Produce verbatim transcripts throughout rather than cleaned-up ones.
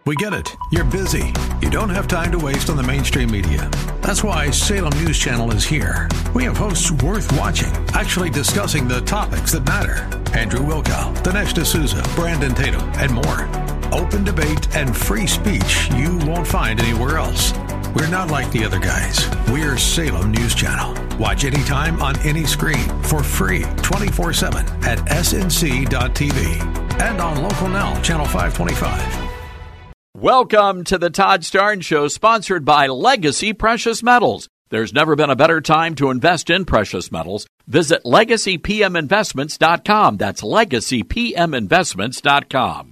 We get it. You're busy. You don't have time to waste on the mainstream media. That's why Salem News Channel is here. We have hosts worth watching, actually discussing the topics that matter. Andrew Wilkow, Dinesh D'Souza, Brandon Tatum, and more. Open debate and free speech you won't find anywhere else. We're not like the other guys. We're Salem News Channel. Watch anytime on any screen for free twenty-four seven at S N C dot T V and on Local Now, Channel five twenty-five. Welcome to the Todd Starnes Show, sponsored by Legacy Precious Metals. There's never been a better time to invest in precious metals. Visit legacy p m investments dot com. That's legacy p m investments dot com.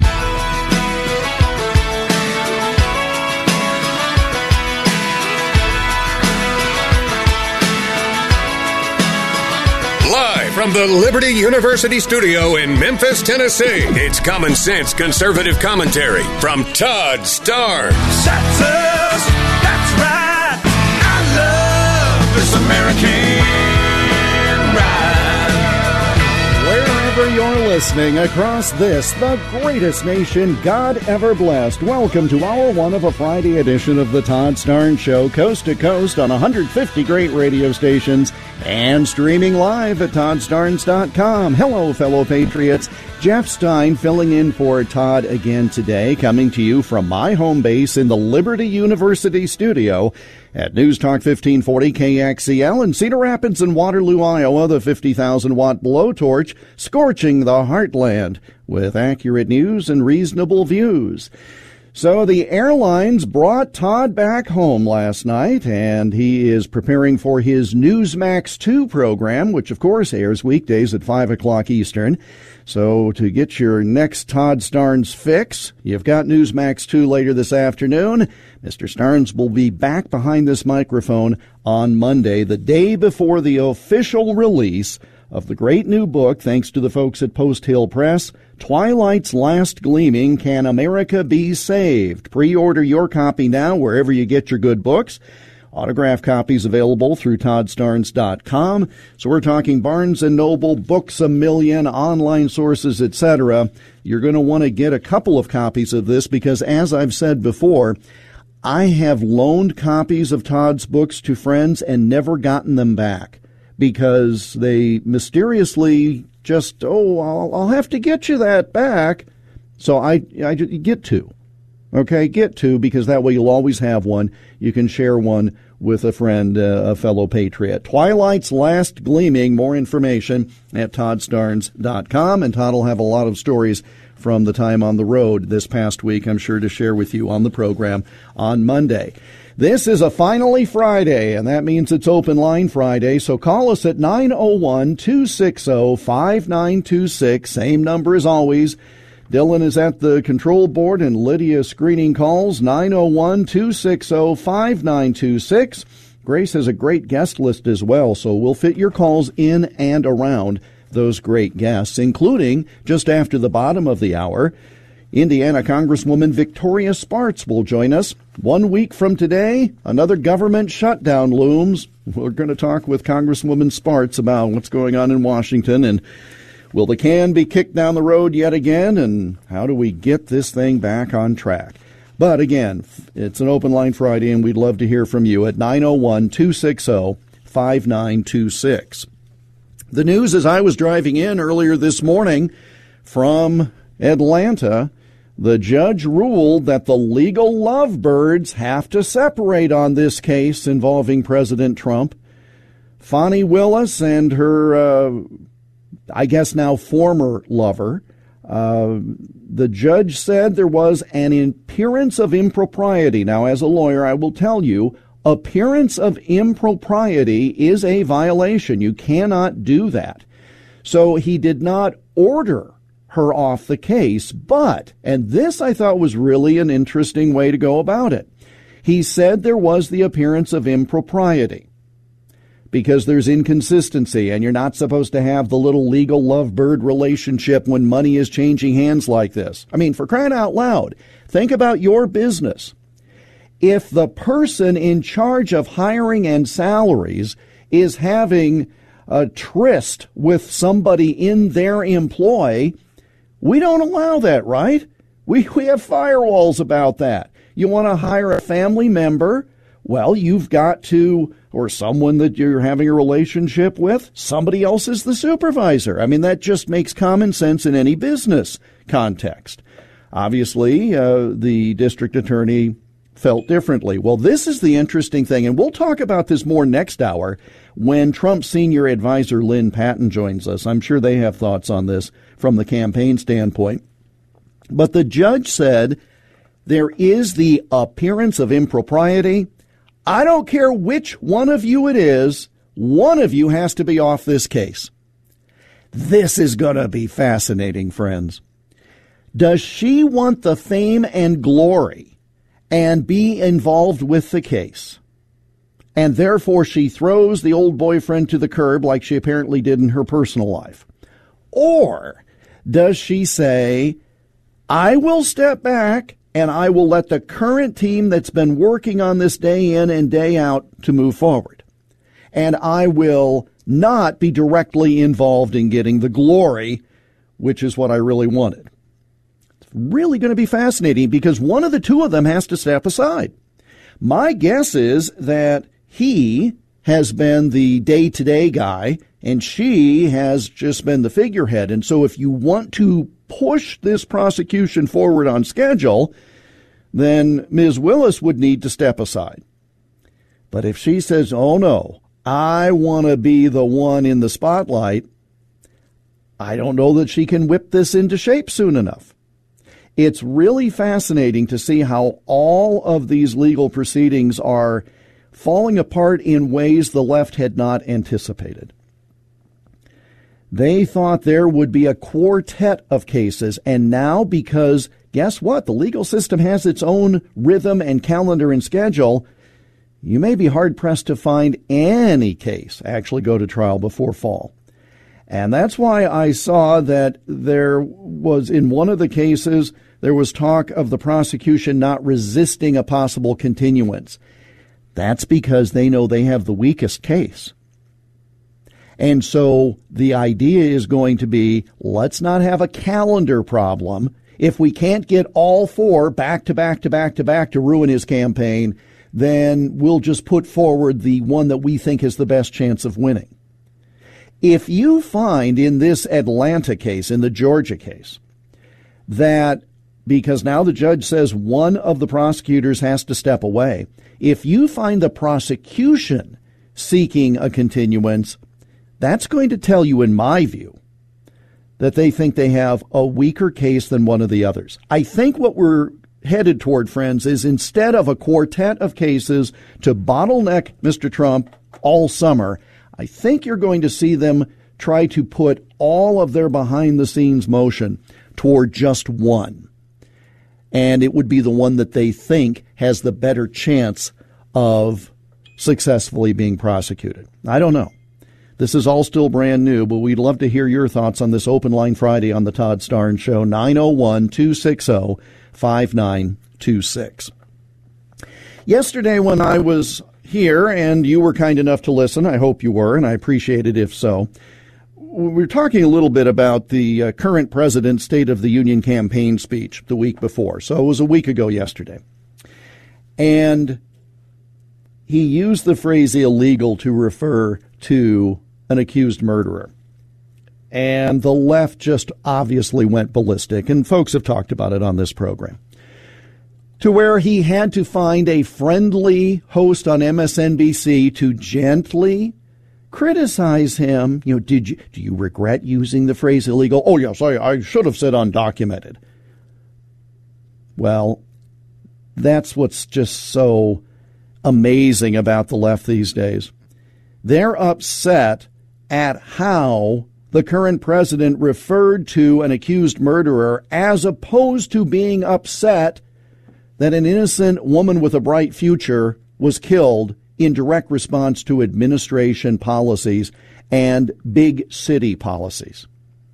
Live from the Liberty University studio in Memphis, Tennessee, it's Common Sense Conservative Commentary from Todd Starnes. That's us. That's right. I love this American ride. Wherever you're listening across this, the greatest nation God ever blessed, welcome to our one of a Friday edition of the Todd Starnes Show, coast to coast on one hundred fifty great radio stations and streaming live at todd starnes dot com. Hello, fellow patriots. Jeff Stein filling in for Todd again today, coming to you from my home base in the Liberty University studio at News Talk fifteen forty K X E L in Cedar Rapids and Waterloo, Iowa, the fifty thousand watt blowtorch scorching the heartland with accurate news and reasonable views. So the airlines brought Todd back home last night, and he is preparing for his Newsmax two program, which, of course, airs weekdays at five o'clock Eastern. So to get your next Todd Starnes fix, you've got Newsmax two later this afternoon. Mister Starnes will be back behind this microphone on Monday, the day before the official release of the great new book, thanks to the folks at Post Hill Press, Twilight's Last Gleaming, Can America Be Saved? Pre-order your copy now wherever you get your good books. Autograph copies available through todd starnes dot com. So we're talking Barnes and Noble, Books A Million, online sources, et cetera. You're going to want to get a couple of copies of this because, as I've said before, I have loaned copies of Todd's books to friends and never gotten them back because they mysteriously just, oh, I'll, I'll have to get you that back. So I, I get two. Okay, get two, because that way you'll always have one. You can share one with a friend, uh, a fellow patriot. Twilight's Last Gleaming, more information at todd starnes dot com. And Todd will have a lot of stories from the time on the road this past week, I'm sure, to share with you on the program on Monday. This is a Finally Friday, and that means it's Open Line Friday, so call us at nine oh one, two six zero, five nine two six, same number as always. Dylan is at the control board and Lydia screening calls, nine oh one, two six zero, five nine two six. Grace has a great guest list as well, so we'll fit your calls in and around those great guests, including, just after the bottom of the hour, Indiana Congresswoman Victoria Spartz will join us. One week from today, another government shutdown looms. We're going to talk with Congresswoman Spartz about what's going on in Washington, and will the can be kicked down the road yet again, and how do we get this thing back on track? But again, it's an Open Line Friday, and we'd love to hear from you at nine oh one, two six zero, five nine two six. The news as I was driving in earlier this morning from Atlanta, the judge ruled that the legal lovebirds have to separate on this case involving President Trump. Fani Willis and her, uh, I guess now former lover, uh, the judge said there was an appearance of impropriety. Now, as a lawyer, I will tell you, appearance of impropriety is a violation. You cannot do that. So he did not order her off the case, but, and this I thought was really an interesting way to go about it, he said there was the appearance of impropriety because there's inconsistency, and you're not supposed to have the little legal lovebird relationship when money is changing hands like this. I mean, for crying out loud, think about your business. If the person in charge of hiring and salaries is having a tryst with somebody in their employ, we don't allow that, right? We, we have firewalls about that. You want to hire a family member? Well, you've got to, or someone that you're having a relationship with, somebody else is the supervisor. I mean, that just makes common sense in any business context. Obviously, uh, the district attorney felt differently. Well, this is the interesting thing, and we'll talk about this more next hour when Trump's senior advisor Lynn Patton joins us. I'm sure they have thoughts on this from the campaign standpoint. But the judge said there is the appearance of impropriety. I don't care which one of you it is, one of you has to be off this case. This is going to be fascinating, friends. Does she want the fame and glory and be involved with the case? And therefore she throws the old boyfriend to the curb like she apparently did in her personal life? Or does she say, I will step back and I will let the current team that's been working on this day in and day out to move forward. And I will not be directly involved in getting the glory, which is what I really wanted. It's really going to be fascinating because one of the two of them has to step aside. My guess is that he has been the day-to-day guy and she has just been the figurehead. And so if you want to push this prosecution forward on schedule, then Miz Willis would need to step aside. But if she says, oh no, I want to be the one in the spotlight, I don't know that she can whip this into shape soon enough. It's really fascinating to see how all of these legal proceedings are falling apart in ways the left had not anticipated. They thought there would be a quartet of cases, and now because, guess what, the legal system has its own rhythm and calendar and schedule, you may be hard-pressed to find any case actually go to trial before fall. And that's why I saw that there was, in one of the cases, there was talk of the prosecution not resisting a possible continuance. That's because they know they have the weakest case. And so the idea is going to be, let's not have a calendar problem. If we can't get all four back to back to back to back to ruin his campaign, then we'll just put forward the one that we think has the best chance of winning. If you find in this Atlanta case, in the Georgia case, that because now the judge says one of the prosecutors has to step away, if you find the prosecution seeking a continuance, that's going to tell you, in my view, that they think they have a weaker case than one of the others. I think what we're headed toward, friends, is instead of a quartet of cases to bottleneck Mister Trump all summer, I think you're going to see them try to put all of their behind-the-scenes motion toward just one. And it would be the one that they think has the better chance of successfully being prosecuted. I don't know. This is all still brand new, but we'd love to hear your thoughts on this Open Line Friday on the Todd Starnes Show, nine oh one, two six oh, five nine two six. Yesterday when I was here, and you were kind enough to listen, I hope you were, and I appreciate it if so, we were talking a little bit about the uh, current president's State of the Union campaign speech the week before. So it was a week ago yesterday. And he used the phrase illegal to refer to an accused murderer. And the left just obviously went ballistic, and folks have talked about it on this program, to where he had to find a friendly host on M S N B C to gently criticize him. You know, did you do you regret using the phrase illegal? Oh, yes, I, I should have said undocumented. Well, that's what's just so amazing about the left these days. They're upset at how the current president referred to an accused murderer, as opposed to being upset that an innocent woman with a bright future was killed in direct response to administration policies and big city policies.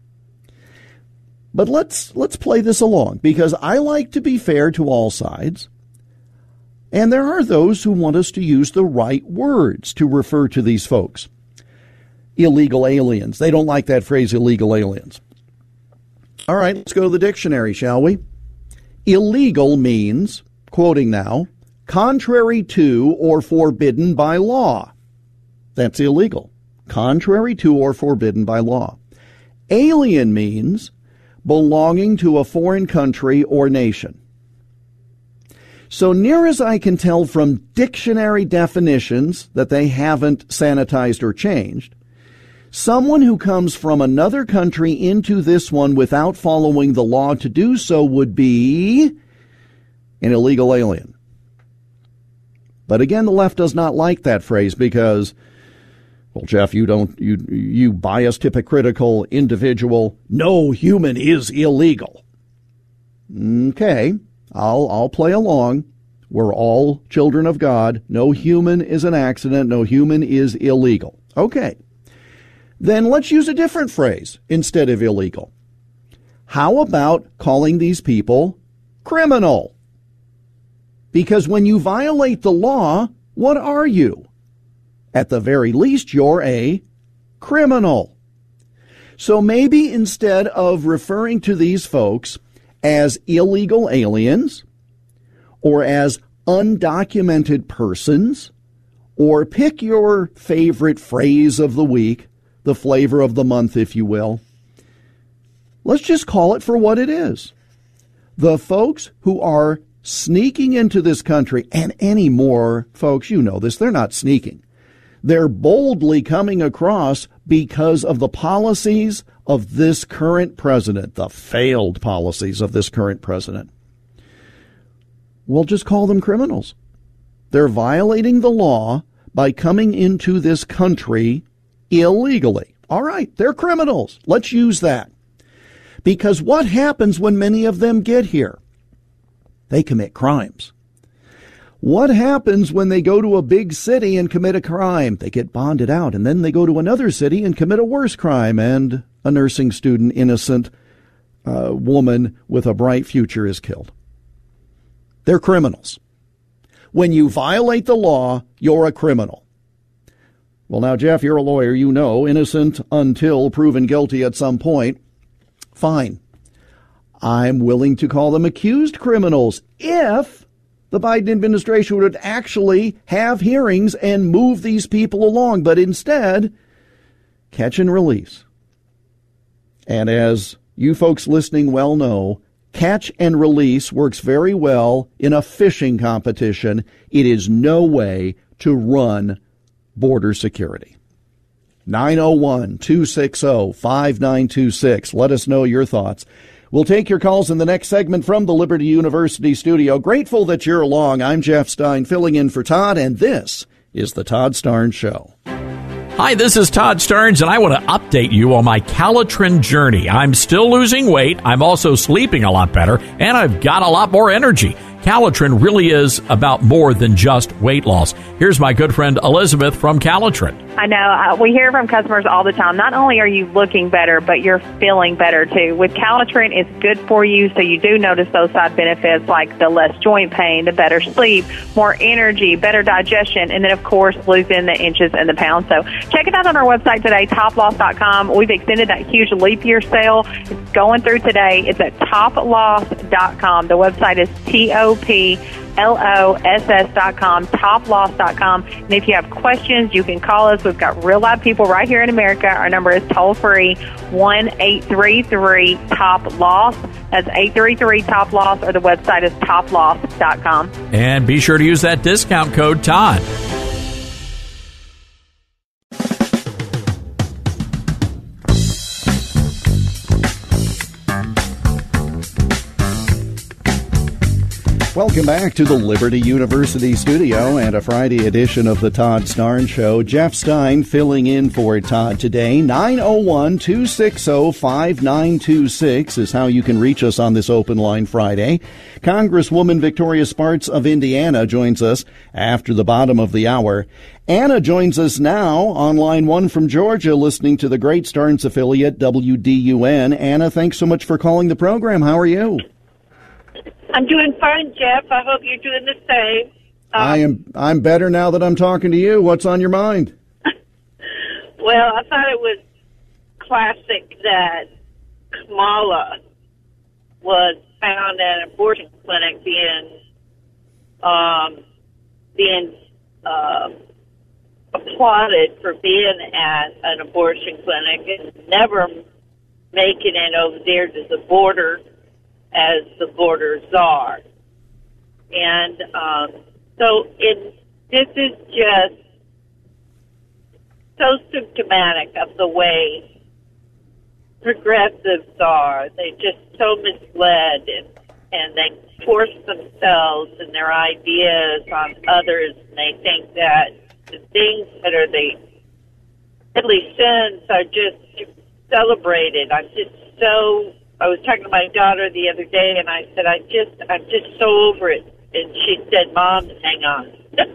But let's let's play this along, because I like to be fair to all sides. And there are those who want us to use the right words to refer to these folks. Illegal aliens. They don't like that phrase, illegal aliens. All right, let's go to the dictionary, shall we? illegal means, quoting now, contrary to or forbidden by law. That's illegal. Contrary to or forbidden by law. Alien means belonging to a foreign country or nation. So near as I can tell from dictionary definitions that they haven't sanitized or changed, someone who comes from another country into this one without following the law to do so would be an illegal alien. But again, the left does not like that phrase because, well, Jeff, you don't, you, you biased, hypocritical individual. No human is illegal. Okay, I'll, I'll play along. We're all children of God. No human is an accident. No human is illegal. Okay. Then let's use a different phrase instead of illegal. How about calling these people criminal? Because when you violate the law, what are you? At the very least, you're a criminal. So maybe instead of referring to these folks as illegal aliens or as undocumented persons, or pick your favorite phrase of the week, the flavor of the month, if you will, let's just call it for what it is. The folks who are sneaking into this country, and any more folks, you know this, they're not sneaking. They're boldly coming across because of the policies of this current president, the failed policies of this current president. We'll just call them criminals. They're violating the law by coming into this country illegally. All right, they're criminals. Let's use that. Because what happens when many of them get here? They commit crimes. What happens when they go to a big city and commit a crime? They get bonded out, and then they go to another city and commit a worse crime, and a nursing student, innocent uh, woman with a bright future is killed. They're criminals. When you violate the law, you're a criminal. Well, now, Jeff, you're a lawyer. You know, innocent until proven guilty at some point. Fine. I'm willing to call them accused criminals if the Biden administration would actually have hearings and move these people along. But instead, catch and release. And as you folks listening well know, catch and release works very well in a fishing competition. It is no way to run border security. nine oh one, two six oh, five nine two six. Let us know your thoughts. We'll take your calls in the next segment from the Liberty University studio. Grateful that you're along. I'm Jeff Stein, filling in for Todd, and this is the Todd Starnes Show. Hi, this is Todd Starnes, and I want to update you on my Calitrin journey. I'm still losing weight, I'm also sleeping a lot better, and I've got a lot more energy. Calitrin really is about more than just weight loss. Here's my good friend Elizabeth from Calitrin. I know. Uh, we hear from customers all the time, not only are you looking better, but you're feeling better, too. With Calitrin, it's good for you, so you do notice those side benefits like the less joint pain, the better sleep, more energy, better digestion, and then, of course, losing the inches and the pounds. So check it out on our website today, top loss dot com. We've extended that huge leap year sale. It's going through today. It's at top loss dot com. The website is T O P L O S S dot com, top loss dot com. And if you have questions, you can call us. We've got real live people right here in America. Our number is toll-free, one eight three three top loss. That's eight three three top loss, or the website is top loss dot com. And be sure to use that discount code Todd. Welcome back to the Liberty University studio and a Friday edition of the Todd Starnes Show. Jeff Stein filling in for Todd today. nine oh one, two six oh, five nine two six is how you can reach us on this Open Line Friday. Congresswoman Victoria Spartz of Indiana joins us after the bottom of the hour. Anna joins us now on line one from Georgia, listening to the great Starnes affiliate W D U N. Anna, thanks so much for calling the program. How are you? I'm doing fine, Jeff. I hope you're doing the same. Um, I am. I'm better now that I'm talking to you. What's on your mind? Well, I thought it was classic that Kamala was found an abortion clinic being um, being uh, applauded for being at an abortion clinic and never making it over there to the border as the border czar. And um, so it, this is just so symptomatic of the way progressives are. They're just so misled, and, and they force themselves and their ideas on others, and they think that the things that are the deadly sins are just celebrated. I'm just so, I was talking to my daughter the other day, and I said, I just, I'm just so over it. And she said, Mom, hang on.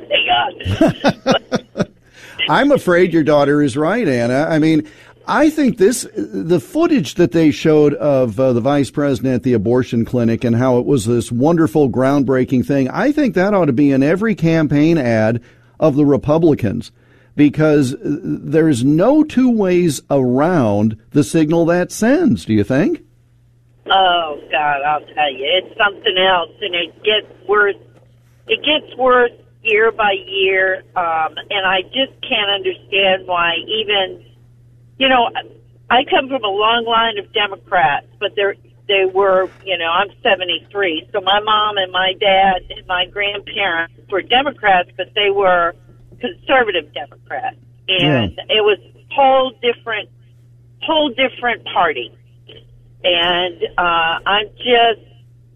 hang on. I'm afraid your daughter is right, Anna. I mean, I think this, the footage that they showed of uh, the vice president at the abortion clinic and how it was this wonderful, groundbreaking thing, I think that ought to be in every campaign ad of the Republicans, because there's no two ways around the signal that sends. Do you think? Oh, God, I'll tell you. It's something else, and it gets worse. It gets worse year by year, um, and I just can't understand why even, you know, I come from a long line of Democrats, but they're, they were, you know, I'm seventy-three, so my mom and my dad and my grandparents were Democrats, but they were conservative Democrats, and yeah. It was a whole different, whole different party. And uh, I'm just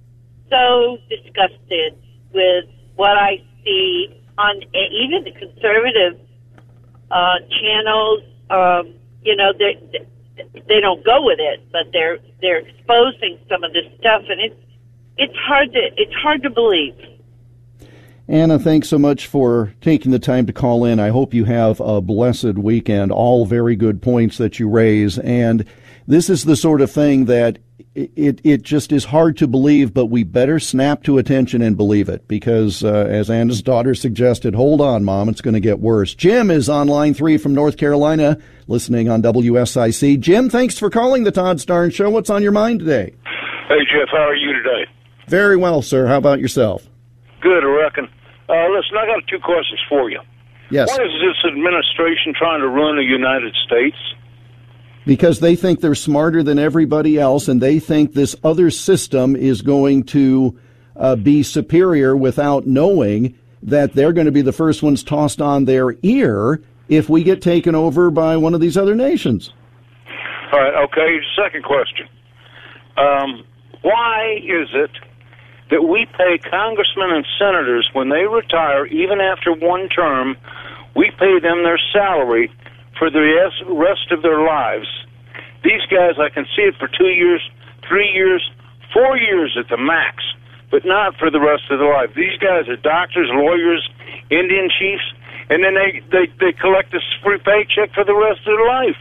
so disgusted with what I see on even the conservative uh, channels. Um, you know, they they don't go with it, but they're they're exposing some of this stuff, and it's it's hard to it's hard to believe. Anna, thanks so much for taking the time to call in. I hope you have a blessed weekend. All very good points that you raise, and this is the sort of thing that it it just is hard to believe, but we better snap to attention and believe it, because uh, as Anna's daughter suggested, hold on, Mom, it's going to get worse. Jim is on line three from North Carolina, listening on W S I C. Jim, thanks for calling the Todd Starnes Show. What's on your mind today? Hey, Jeff, how are you today? Very well, sir. How about yourself? Good, I reckon. Uh, listen, I got two questions for you. Yes. Why is this administration trying to run the United States? Because they think they're smarter than everybody else, and they think this other system is going to uh, be superior without knowing that they're going to be the first ones tossed on their ear if we get taken over by one of these other nations. All right, okay. Second question. Um, why is it that we pay congressmen and senators when they retire, even after one term, we pay them their salary for the rest of their lives? These guys, I can see it for two years, three years, four years at the max, but not for the rest of their life. These guys are doctors, lawyers, Indian chiefs, and then they, they, they collect a free paycheck for the rest of their life.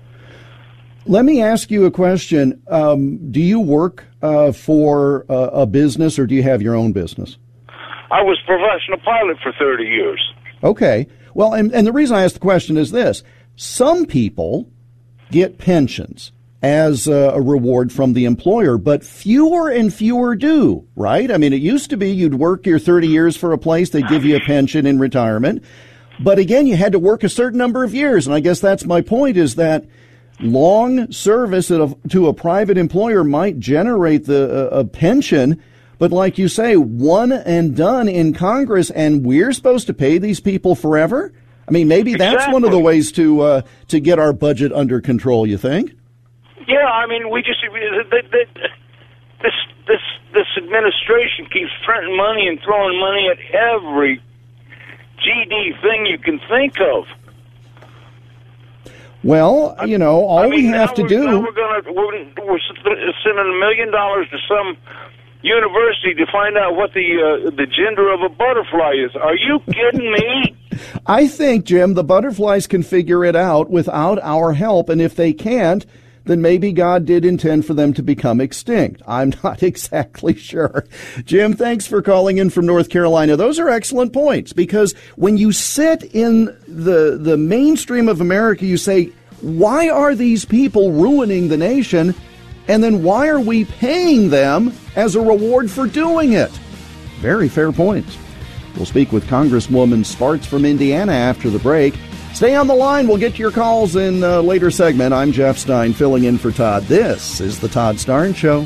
Let me ask you a question. Um, do you work uh, for uh, a business, or do you have your own business? I was a professional pilot for thirty years. Okay. Well, and, and the reason I asked the question is this. Some people get pensions as a, a reward from the employer, but fewer and fewer do, right? I mean, it used to be you'd work your thirty years for a place, they'd give you a pension in retirement. But again, you had to work a certain number of years. And I guess that's my point, is that long service at a, to a private employer might generate the uh, a pension, but like you say, one and done in Congress, and we're supposed to pay these people forever? I mean, maybe that's exactly. one of the ways to uh, to get our budget under control, you think? Yeah, I mean, we just they, they, this this this administration keeps printing money and throwing money at every G D thing you can think of. Well, you know, all I mean, we have to do. Now we're going to we're, we're sending a million dollars to some university to find out what the uh, the gender of a butterfly is. Are you kidding me? I think, Jim, the butterflies can figure it out without our help, and if they can't, then maybe God did intend for them to become extinct. I'm not exactly sure. Jim, thanks for calling in from North Carolina. Those are excellent points, because when you sit in the the mainstream of America, you say, why are these people ruining the nation? And then why are we paying them as a reward for doing it? Very fair points. We'll speak with Congresswoman Spartz from Indiana after the break. Stay on the line. We'll get to your calls in a later segment. I'm Jeff Stein, filling in for Todd. This is the Todd Starnes Show.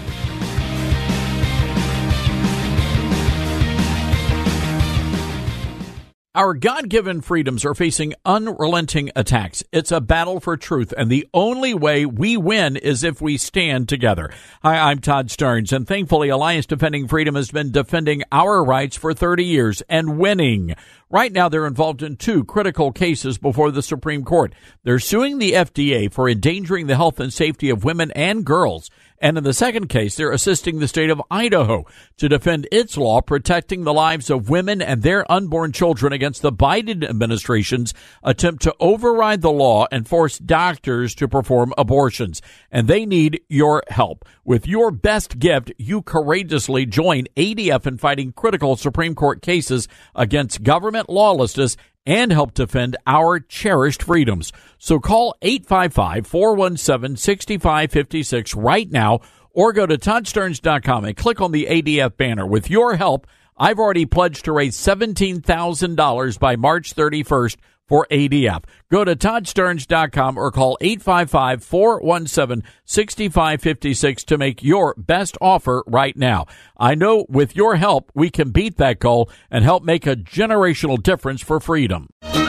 Our God-given freedoms are facing unrelenting attacks. It's a battle for truth, and the only way we win is if we stand together. Hi, I'm Todd Starnes, and thankfully Alliance Defending Freedom has been defending our rights for thirty years and winning. Right now, they're involved in two critical cases before the Supreme Court. They're suing the F D A for endangering the health and safety of women and girls. And in the second case, they're assisting the state of Idaho to defend its law protecting the lives of women and their unborn children against the Biden administration's attempt to override the law and force doctors to perform abortions. And they need your help. With your best gift, you courageously join A D F in fighting critical Supreme Court cases against government lawlessness and help defend our cherished freedoms. So call eight five five, four one seven, six five five six right now or go to Todd Starnes dot com and click on the A D F banner. With your help, I've already pledged to raise seventeen thousand dollars by March thirty-first for A D F. Go to Todd Starnes dot com or call eight five five, four one seven, six five five six to make your best offer right now. I know with your help, we can beat that goal and help make a generational difference for freedom.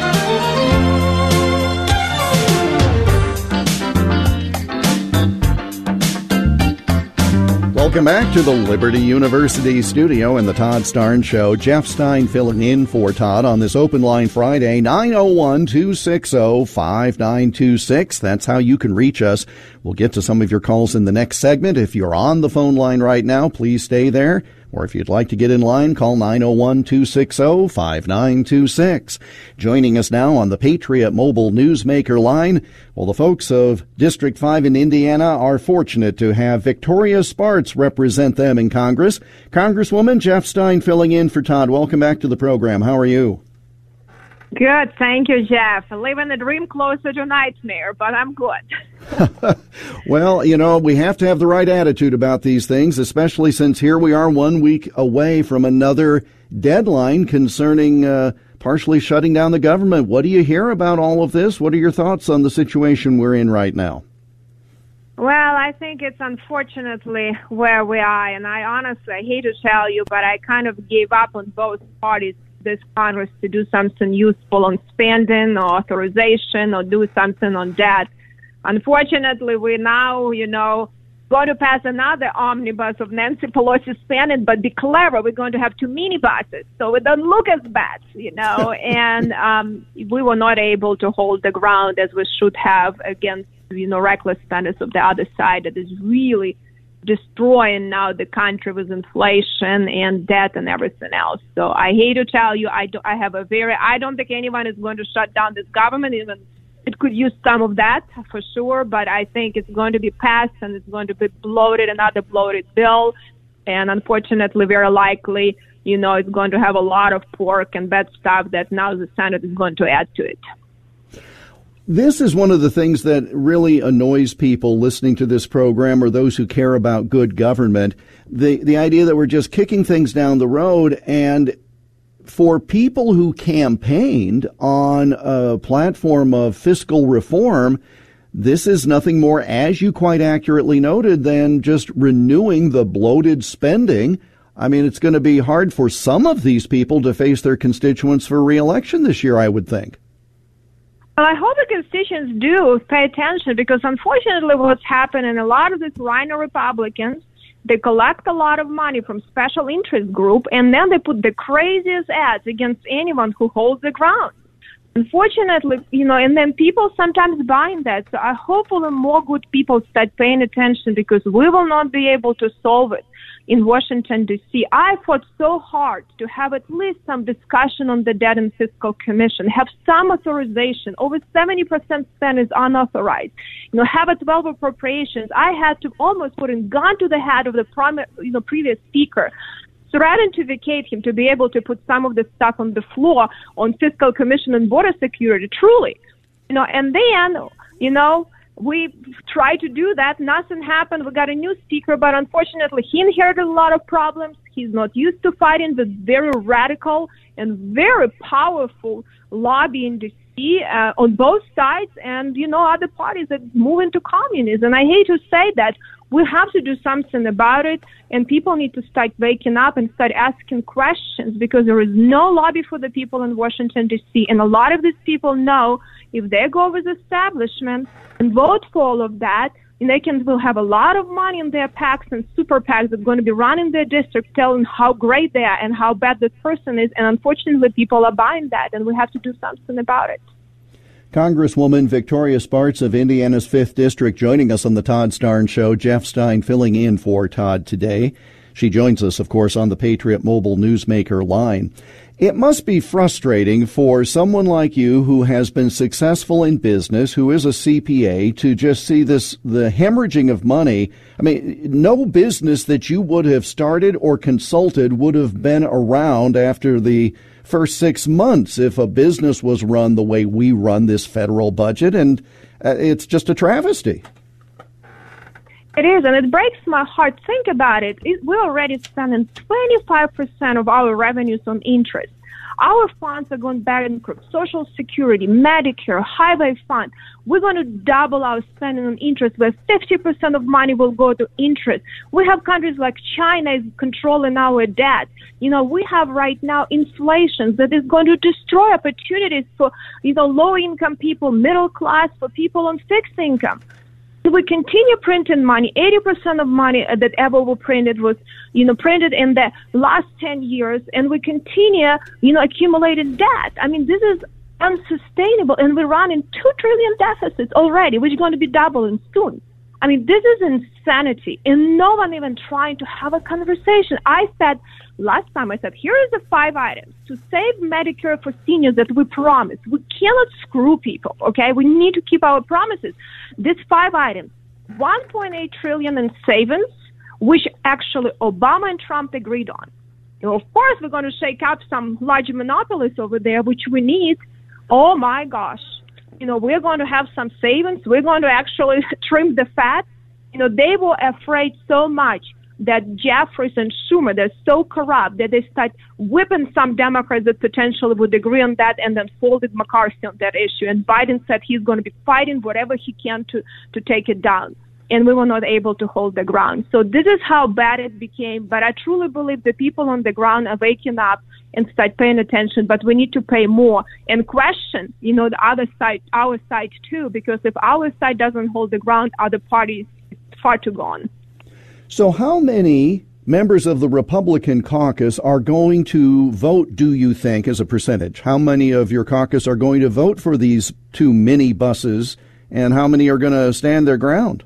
Welcome back to the Liberty University studio and the Todd Starnes Show. Jeff Stein filling in for Todd on this Open Line Friday, nine oh one, two six oh, five nine two six. That's how you can reach us. We'll get to some of your calls in the next segment. If you're on the phone line right now, please stay there. Or if you'd like to get in line, call nine oh one, two six oh, five nine two six. Joining us now on the Patriot Mobile Newsmaker line, well, the folks of District five in Indiana are fortunate to have Victoria Spartz represent them in Congress. Congresswoman Jeff Stein filling in for Todd. Welcome back to the program. How are you? Good, thank you, Jeff. Living the dream closer to nightmare, but I'm good. Well, you know, we have to have the right attitude about these things, especially since here we are one week away from another deadline concerning uh, partially shutting down the government. What do you hear about all of this? What are your thoughts on the situation we're in right now? Well, I think it's unfortunately where we are, and I honestly I hate to tell you, but I kind of gave up on both parties this Congress to do something useful on spending or authorization or do something on debt. Unfortunately, we now, you know, going to pass another omnibus of Nancy Pelosi spending, but be clever. We're going to have two minibuses, so it doesn't look as bad, you know, and um, we were not able to hold the ground as we should have against, you know, reckless spenders of the other side that is really destroying now the country with inflation and debt and everything else. So I hate to tell you, I, do, I have a very, I don't think anyone is going to shut down this government. Even it could use some of that for sure, but I think it's going to be passed and it's going to be bloated, another bloated bill. And unfortunately, very likely, you know, it's going to have a lot of pork and bad stuff that now the Senate is going to add to it. This is one of the things that really annoys people listening to this program or those who care about good government. The the idea that we're just kicking things down the road, and for people who campaigned on a platform of fiscal reform, this is nothing more, as you quite accurately noted, than just renewing the bloated spending. I mean, it's going to be hard for some of these people to face their constituents for re-election this year, I would think. Well, I hope the constituents do pay attention, because unfortunately what's happening, a lot of these rhino Republicans, they collect a lot of money from special interest group, and then they put the craziest ads against anyone who holds the ground. Unfortunately, you know, and then people sometimes buying that. So I hope more good people start paying attention, because we will not be able to solve it in Washington, D C I fought so hard to have at least some discussion on the Debt and Fiscal Commission, have some authorization. Over seventy percent spent is unauthorized. You know, have a twelve appropriations. I had to almost put a gun to the head of the prim- you know, previous speaker, threatened to vacate him to be able to put some of the stuff on the floor on Fiscal Commission and border security, truly. You know, and then, you know, we tried to do that. Nothing happened. We got a new speaker, but unfortunately, he inherited a lot of problems. He's not used to fighting with very radical and very powerful lobby in D C uh, on both sides, and, you know, other parties that move into communism. And I hate to say that. We have to do something about it, and people need to start waking up and start asking questions, because there is no lobby for the people in Washington, D C, and a lot of these people know if they go with the establishment and vote for all of that, and they can will have a lot of money in their PACs and super PACs that are going to be running their districts, telling how great they are and how bad this person is, and unfortunately people are buying that, and we have to do something about it. Congresswoman Victoria Spartz of Indiana's fifth District joining us on the Todd Starnes Show. Jeff Stein filling in for Todd today. She joins us, of course, on the Patriot Mobile Newsmaker line. It must be frustrating for someone like you who has been successful in business, who is a C P A, to just see this, the hemorrhaging of money. I mean, no business that you would have started or consulted would have been around after the first six months if a business was run the way we run this federal budget, and uh, it's just a travesty. It is, and it breaks my heart. Think about it. it we're already spending twenty-five percent of our revenues on interest. Our funds are going bankrupt. Social Security, Medicare, Highway Fund. We're going to double our spending on interest, where fifty percent of money will go to interest. We have countries like China is controlling our debt. You know, we have right now inflation that is going to destroy opportunities for, you know, low-income people, middle class, for people on fixed income. We continue printing money. eighty percent of money that ever was printed was, you know, printed in the last ten years, and we continue, you know, accumulating debt. I mean, this is unsustainable, and we're running two trillion deficits already, which is going to be doubling soon. I mean, this is insanity, and no one even trying to have a conversation. I said last time, I said, here is the five items to save Medicare for seniors that we promised. We cannot screw people, okay? We need to keep our promises. These five items, one point eight trillion dollars in savings, which actually Obama and Trump agreed on. You know, of course, we're going to shake up some large monopolies over there, which we need. Oh, my gosh. You know, we're going to have some savings. We're going to actually trim the fat. You know, they were afraid so much that Jeffries and Schumer, they're so corrupt that they start whipping some Democrats that potentially would agree on that, and then folded McCarthy on that issue. And Biden said he's going to be fighting whatever he can to, to take it down. And we were not able to hold the ground. So this is how bad it became. But I truly believe the people on the ground are waking up and start paying attention. But we need to pay more and question, you know, the other side, our side too, because if our side doesn't hold the ground, other parties far too gone. So how many members of the Republican caucus are going to vote, do you think, as a percentage? How many of your caucus are going to vote for these two mini buses, and how many are going to stand their ground?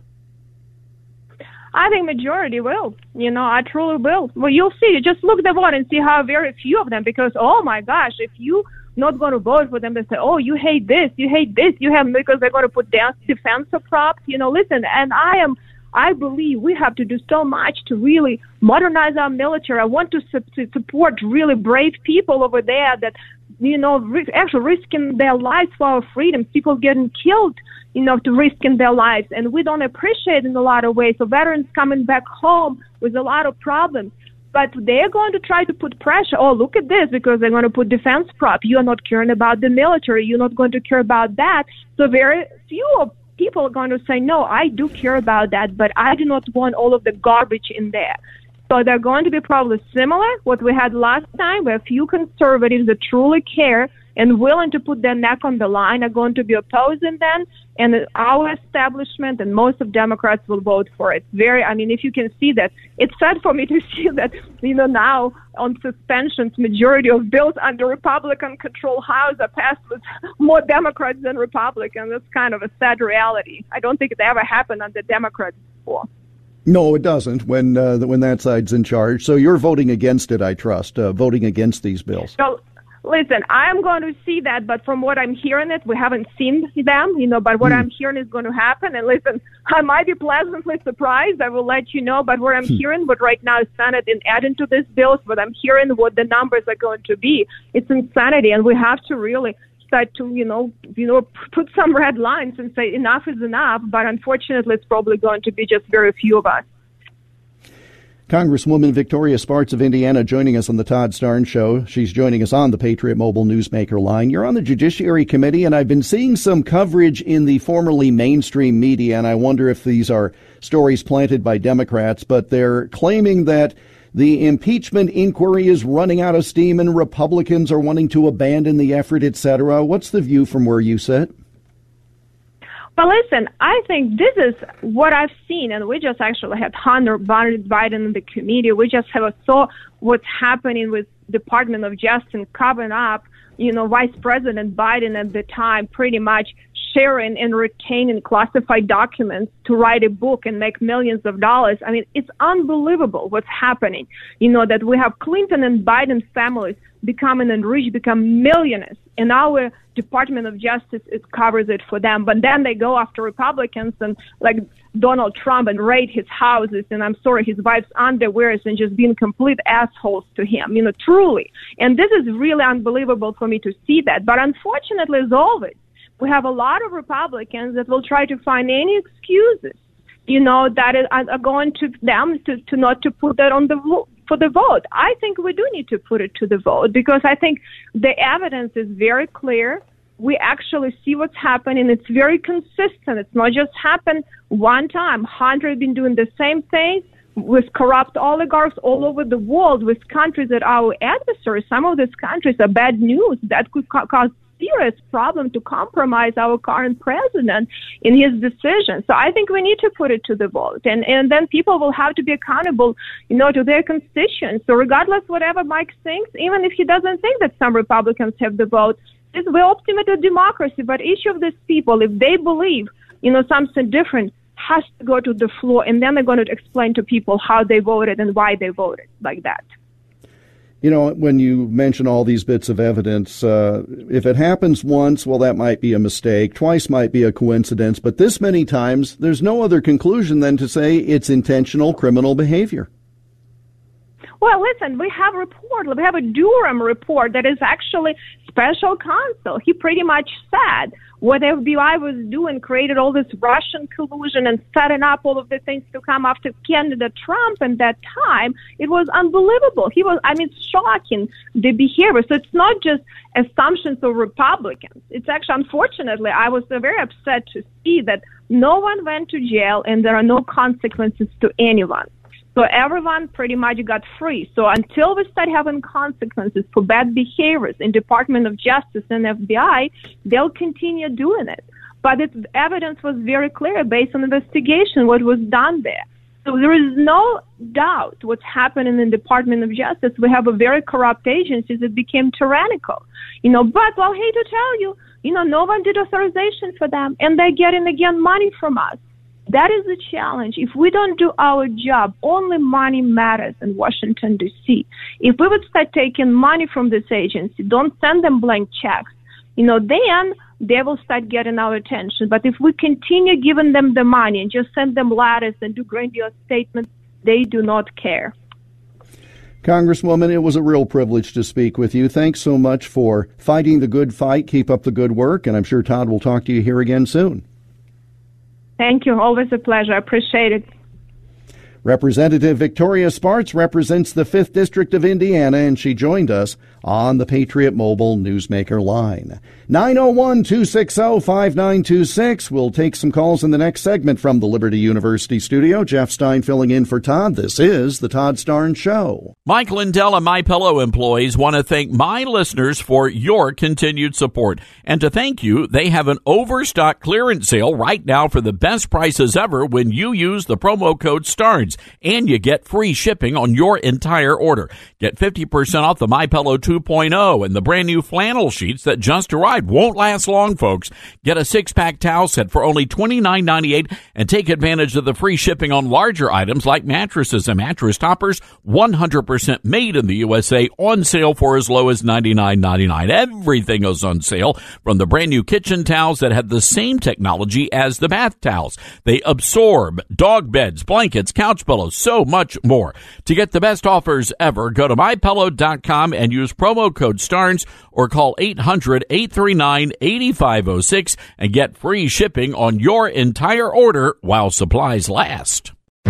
I think majority will. You know, I truly will. Well, you'll see. Just look at the vote and see how very few of them, because, oh, my gosh, if you not going to vote for them, they say, oh, you hate this, you hate this, you have, because they're going to put down defense props. You know, listen, and I am, I believe we have to do so much to really modernize our military. I want to, su- to support really brave people over there that, you know, ri- actually risking their lives for our freedoms, people getting killed, you know, to risking their lives. And we don't appreciate it in a lot of ways. So veterans coming back home with a lot of problems. But they're going to try to put pressure. Oh, look at this, because they're going to put defense prop. You are not caring about the military. You're not going to care about that. So very few people are going to say, no, I do care about that, but I do not want all of the garbage in there. So they're going to be probably similar what we had last time, where a few conservatives that truly care and willing to put their neck on the line are going to be opposing them, and our establishment and most of Democrats will vote for it. Very, I mean, if you can see that, it's sad for me to see that, you know, now on suspensions, majority of bills under Republican-controlled House are passed with more Democrats than Republicans. That's kind of a sad reality. I don't think it ever happened under Democrats before. No, it doesn't when uh, when that side's in charge. So you're voting against it, I trust, uh, voting against these bills. So, listen, I'm going to see that, but from what I'm hearing, it we haven't seen them, you know, but what hmm. I'm hearing is going to happen. And listen, I might be pleasantly surprised. I will let you know. But what I'm hmm. hearing, what right now is Senate in adding to these bills, what I'm hearing, what the numbers are going to be, it's insanity. And we have to really start to, you know, you know, put some red lines and say enough is enough. But unfortunately, it's probably going to be just very few of us. Congresswoman Victoria Spartz of Indiana joining us on the Todd Starnes Show. She's joining us on the Patriot Mobile Newsmaker line. You're on the Judiciary Committee, and I've been seeing some coverage in the formerly mainstream media, and I wonder if these are stories planted by Democrats, but they're claiming that the impeachment inquiry is running out of steam and Republicans are wanting to abandon the effort, et cetera. What's the view from where you sit? Well, listen, I think this is what I've seen, and we just actually had Hunter Biden in the committee. We just have saw what's happening with Department of Justice covering up, you know, Vice President Biden at the time pretty much sharing and retaining classified documents to write a book and make millions of dollars. I mean, it's unbelievable what's happening. You know, that we have Clinton and Biden families becoming enriched, become millionaires, and our Department of Justice, it covers it for them. But then they go after Republicans and like Donald Trump and raid his houses, and I'm sorry, his wife's underwears, and just being complete assholes to him, you know, truly. And this is really unbelievable for me to see that. But unfortunately, as always, we have a lot of Republicans that will try to find any excuses, you know, that are going to them to, to not to put that on the vote. For the vote. I think we do need to put it to the vote because I think the evidence is very clear. We actually see what's happening. It's very consistent. It's not just happened one time. Hunter has been doing the same thing with corrupt oligarchs all over the world, with countries that are our adversaries. Some of these countries are bad news that could ca- cause serious problem to compromise our current president in his decision. So I think we need to put it to the vote. And, and then people will have to be accountable, you know, to their constituents. So regardless whatever Mike thinks, even if he doesn't think that some Republicans have the vote, it's the ultimate of democracy. But each of these people, if they believe, you know, something different, has to go to the floor, and then they're going to explain to people how they voted and why they voted like that. You know, when you mention all these bits of evidence, uh, if it happens once, well, that might be a mistake. Twice might be a coincidence. But this many times, there's no other conclusion than to say it's intentional criminal behavior. Well, listen, we have a report. We have a Durham report that is actually special counsel. He pretty much said what F B I was doing, created all this Russian collusion and setting up all of the things to come after candidate Trump. And that time, it was unbelievable. He was, I mean, shocking, the behavior. So it's not just assumptions of Republicans. It's actually, unfortunately, I was very upset to see that no one went to jail and there are no consequences to anyone. So everyone pretty much got free. So until we start having consequences for bad behaviors in Department of Justice and F B I, they'll continue doing it. But the evidence was very clear based on investigation, what was done there. So there is no doubt what's happening in the Department of Justice. We have a very corrupt agency that became tyrannical. You know, but well, I hate to tell you, you know, no one did authorization for them, and they're getting, again, money from us. That is the challenge. If we don't do our job, only money matters in Washington, D C. If we would start taking money from this agency, don't send them blank checks, you know, then they will start getting our attention. But if we continue giving them the money and just send them letters and do grandiose statements, they do not care. Congresswoman, it was a real privilege to speak with you. Thanks so much for fighting the good fight. Keep up the good work, and I'm sure Todd will talk to you here again soon. Thank you. Always a pleasure. I appreciate it. Representative Victoria Spartz represents the fifth District of Indiana, and she joined us on the Patriot Mobile Newsmaker line. nine oh one, two six oh, five nine two six. We'll take some calls in the next segment from the Liberty University studio. Jeff Stein filling in for Todd. This is the Todd Starnes Show. Mike Lindell and MyPillow employees want to thank my listeners for your continued support. And to thank you, they have an overstock clearance sale right now for the best prices ever when you use the promo code STARNES. And you get free shipping on your entire order. Get fifty percent off the MyPillow two point oh and the brand new flannel sheets that just arrived. Won't last long, folks. Get a six-pack towel set for only twenty-nine ninety-eight and take advantage of the free shipping on larger items like mattresses and mattress toppers. one hundred percent made in the U S A, on sale for as low as ninety-nine ninety-nine. Everything is on sale, from the brand new kitchen towels that have the same technology as the bath towels. They absorb dog beds, blankets, couch couch pillows, so much more. To get the best offers ever, go to my pillow dot com and use promo code STARNS or call eight hundred, eight three nine, eight five zero six and get free shipping on your entire order while supplies last.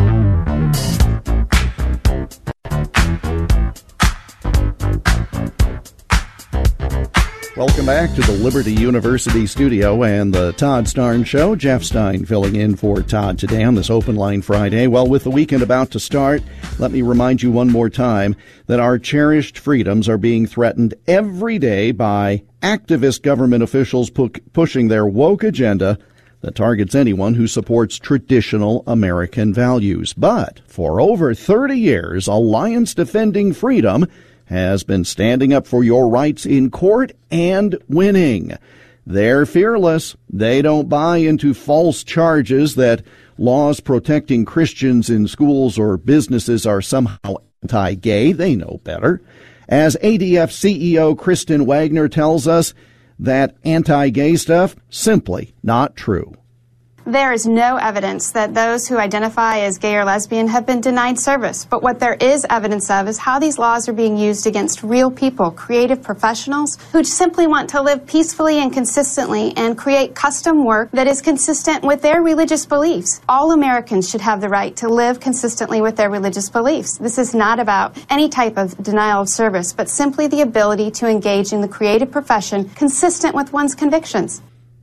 Welcome back to the Liberty University studio and the Todd Starnes Show. Jeff Stein filling in for Todd today on this Open Line Friday. Well, with the weekend about to start, let me remind you one more time that our cherished freedoms are being threatened every day by activist government officials pu- pushing their woke agenda that targets anyone who supports traditional American values. But for over thirty years, Alliance Defending Freedom has been standing up for your rights in court and winning. They're fearless. They don't buy into false charges that laws protecting Christians in schools or businesses are somehow anti-gay. They know better. As A D F C E O Kristen Wagner tells us, that anti-gay stuff, simply not true. There is no evidence that those who identify as gay or lesbian have been denied service. But what there is evidence of is how these laws are being used against real people, creative professionals who simply want to live peacefully and consistently and create custom work that is consistent with their religious beliefs. All Americans should have the right to live consistently with their religious beliefs. This is not about any type of denial of service, but simply the ability to engage in the creative profession consistent with one's convictions.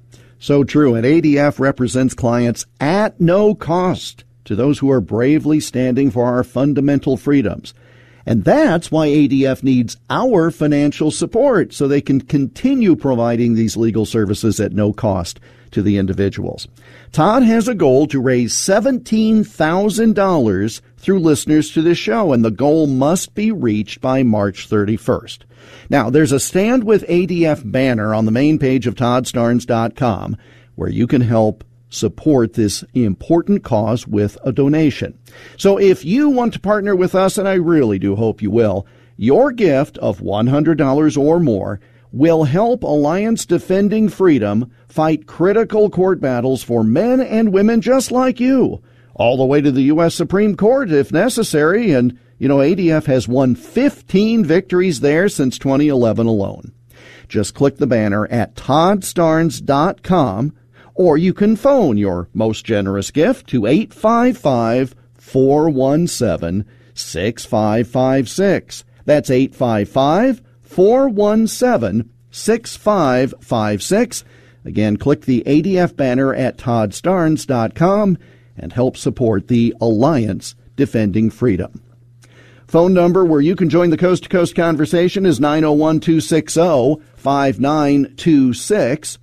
So true, and A D F represents clients at no cost to those who are bravely standing for our fundamental freedoms. And that's why A D F needs our financial support so they can continue providing these legal services at no cost to the individuals. Todd has a goal to raise seventeen thousand dollars through listeners to this show, and the goal must be reached by March thirty-first. Now, there's a Stand with A D F banner on the main page of todd starnes dot com where you can help support this important cause with a donation. So if you want to partner with us, and I really do hope you will, your gift of one hundred dollars or more will help Alliance Defending Freedom fight critical court battles for men and women just like you, all the way to the U S Supreme Court if necessary. And, you know, A D F has won fifteen victories there since twenty eleven alone. Just click the banner at todd starnes dot com, or you can phone your most generous gift to eight five five, four one seven, six five five six. That's eight five five, four one seven, six five five six. Again, click the A D F banner at todd starnes dot com and help support the Alliance Defending Freedom. Phone number where you can join the coast-to-coast conversation is nine oh one, two six oh, five nine two six.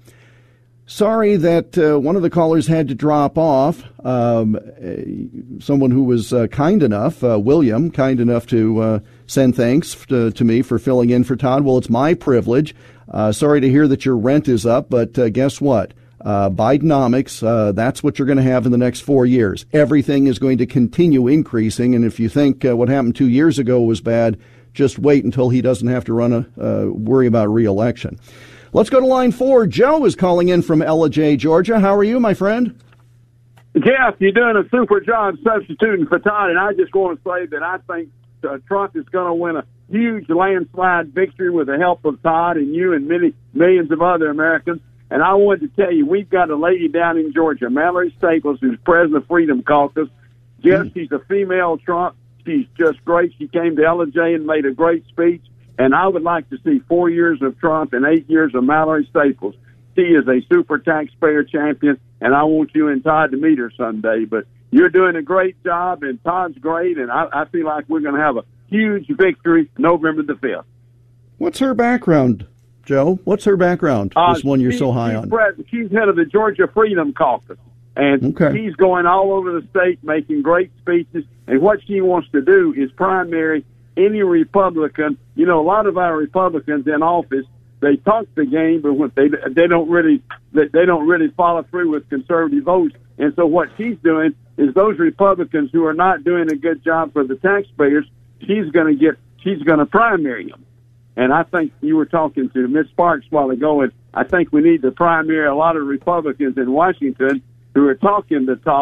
Sorry that uh, one of the callers had to drop off. Um, uh, someone who was uh, kind enough, uh, William, kind enough to uh, send thanks to, to me for filling in for Todd. Well, it's my privilege. Uh, sorry to hear that your rent is up, but uh, guess what? Uh, Bidenomics, uh, that's what you're going to have in the next four years. Everything is going to continue increasing, and if you think uh, what happened two years ago was bad, just wait until he doesn't have to run a uh, worry about re-election. Let's go to line four. Joe is calling in from Ellijay, Georgia. How are you, my friend? Jeff, you're doing a super job substituting for Todd, and I just want to say that I think uh, Trump is going to win a huge landslide victory with the help of Todd and you and many millions of other Americans. And I wanted to tell you, we've got a lady down in Georgia, Mallory Staples, who's president of Freedom Caucus. Jeff, mm. she's a female Trump. She's just great. She came to Ellijay and made a great speech. And I would like to see four years of Trump and eight years of Mallory Staples. She is a super taxpayer champion, and I want you and Todd to meet her someday. But you're doing a great job, and Todd's great, and I, I feel like we're going to have a huge victory November the fifth. What's her background, Joe? What's her background, uh, this one you're she, so high she's on? Pres- she's head of the Georgia Freedom Caucus, and okay. she's going all over the state making great speeches, and what she wants to do is primary any Republican. You know, a lot of our Republicans in office, they talk the game, but when they they don't really they, they don't really follow through with conservative votes. And so what she's doing is those Republicans who are not doing a good job for the taxpayers, she's going to get she's going to primary them. And I think you were talking to Miz Sparks a while ago, and I think we need to primary a lot of Republicans in Washington who are talking the talk,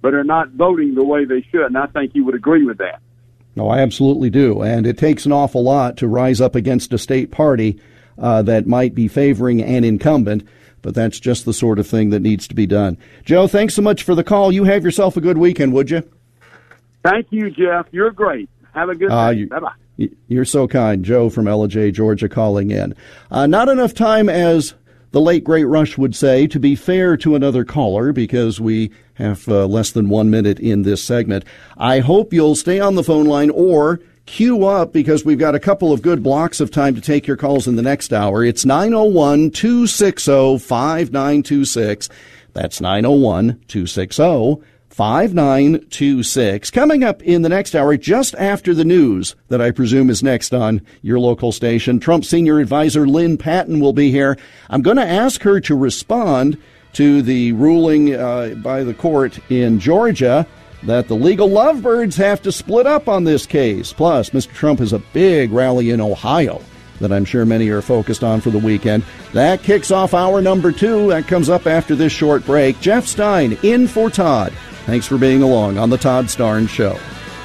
but are not voting the way they should. And I think you would agree with that. No, I absolutely do. And it takes an awful lot to rise up against a state party uh, that might be favoring an incumbent, but that's just the sort of thing that needs to be done. Joe, thanks so much for the call. You have yourself a good weekend, would you? Thank you, Jeff. You're great. Have a good uh, day. Bye-bye. You're so kind. Joe from Ellijay, Georgia, calling in. Uh, not enough time, as the late, great Rush would say, to be fair to another caller, because we have uh, less than one minute in this segment. I hope you'll stay on the phone line or queue up, because we've got a couple of good blocks of time to take your calls in the next hour. It's nine oh one, two six oh, five nine two six. That's nine oh one, two six oh, five nine two six. Coming up in the next hour, just after the news that I presume is next on your local station, Trump senior advisor Lynn Patton will be here. I'm going to ask her to respond to the ruling uh, by the court in Georgia that the legal lovebirds have to split up on this case. Plus, Mister Trump has a big rally in Ohio that I'm sure many are focused on for the weekend. That kicks off hour number two. That comes up after this short break. Jeff Stein in for Todd. Thanks for being along on the Todd Starnes Show.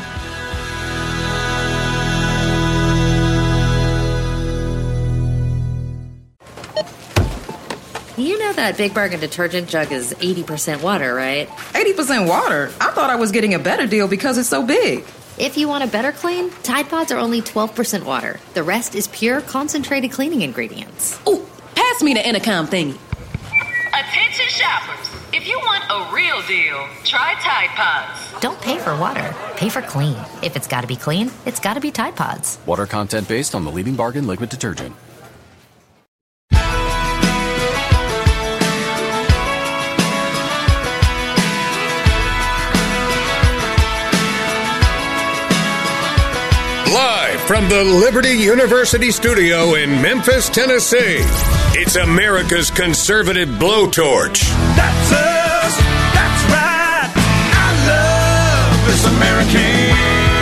You know that Big Bargain detergent jug is eighty percent water, right? eighty percent water? I thought I was getting a better deal because it's so big. If you want a better clean, Tide Pods are only twelve percent water. The rest is pure, concentrated cleaning ingredients. Ooh, pass me the intercom thingy. Attention shoppers. If you want a real deal, try Tide Pods. Don't pay for water. Pay for clean. If it's got to be clean, it's got to be Tide Pods. Water content based on the leading bargain liquid detergent. Live from the Liberty University studio in Memphis, Tennessee, it's America's conservative blowtorch. That's us. That's right. I love this American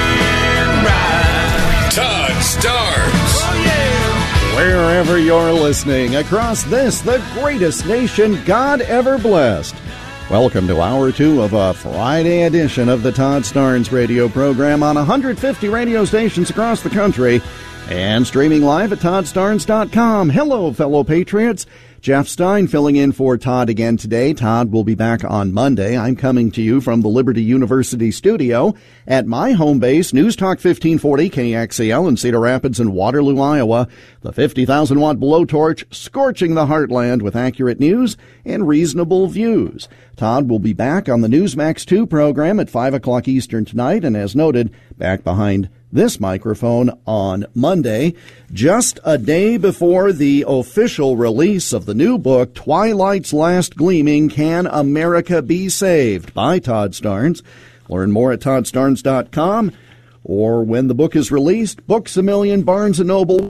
ride. Todd Starnes. Oh, yeah. Wherever you're listening, across this, the greatest nation God ever blessed. Welcome to Hour two of a Friday edition of the Todd Starnes radio program on one hundred fifty radio stations across the country and streaming live at todd starnes dot com. Hello, fellow patriots. Jeff Stein filling in for Todd again today. Todd will be back on Monday. I'm coming to you from the Liberty University studio at my home base, News Talk fifteen forty K X E L in Cedar Rapids and Waterloo, Iowa. The fifty thousand watt blowtorch scorching the heartland with accurate news and reasonable views. Todd will be back on the Newsmax two program at five o'clock Eastern tonight, and as noted, back behind this microphone on Monday, just a day before the official release of the new book, Twilight's Last Gleaming, Can America Be Saved? By Todd Starnes. Learn more at todd starnes dot com, or when the book is released, Books A Million, Barnes and Noble.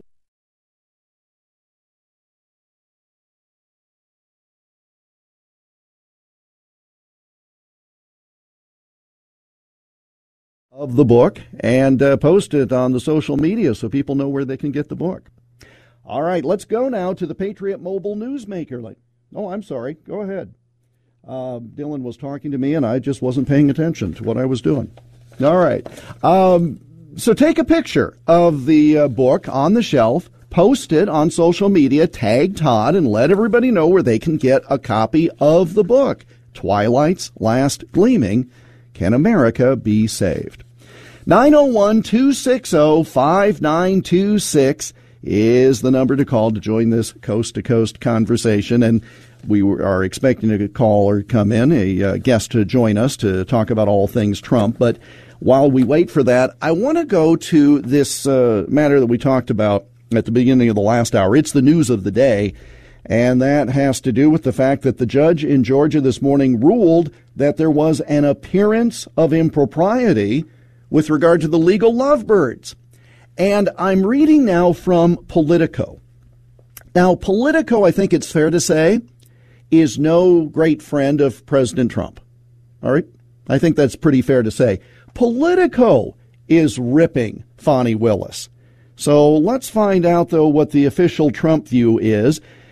Of the book and uh, post it on the social media so people know where they can get the book. All right, let's go now to the Patriot Mobile Newsmaker. Oh, I'm sorry. Go ahead. Uh, Dylan was talking to me, and I just wasn't paying attention to what I was doing. All right. Um, so take a picture of the uh, book on the shelf, post it on social media, tag Todd, and let everybody know where they can get a copy of the book, Twilight's Last Gleaming, Can America Be Saved? nine oh one, two six oh, five nine two six is the number to call to join this coast-to-coast conversation. And we are expecting a caller come in, a uh, guest to join us to talk about all things Trump. But while we wait for that, I want to go to this uh, matter that we talked about at the beginning of the last hour. It's the news of the day, and that has to do with the fact that the judge in Georgia this morning ruled that there was an appearance of impropriety with regard to the legal lovebirds. And I'm reading now from Politico. Now, Politico, I think it's fair to say, is no great friend of President Trump. All right? I think that's pretty fair to say. Politico is ripping Fani Willis. So let's find out, though, what the official Trump view is.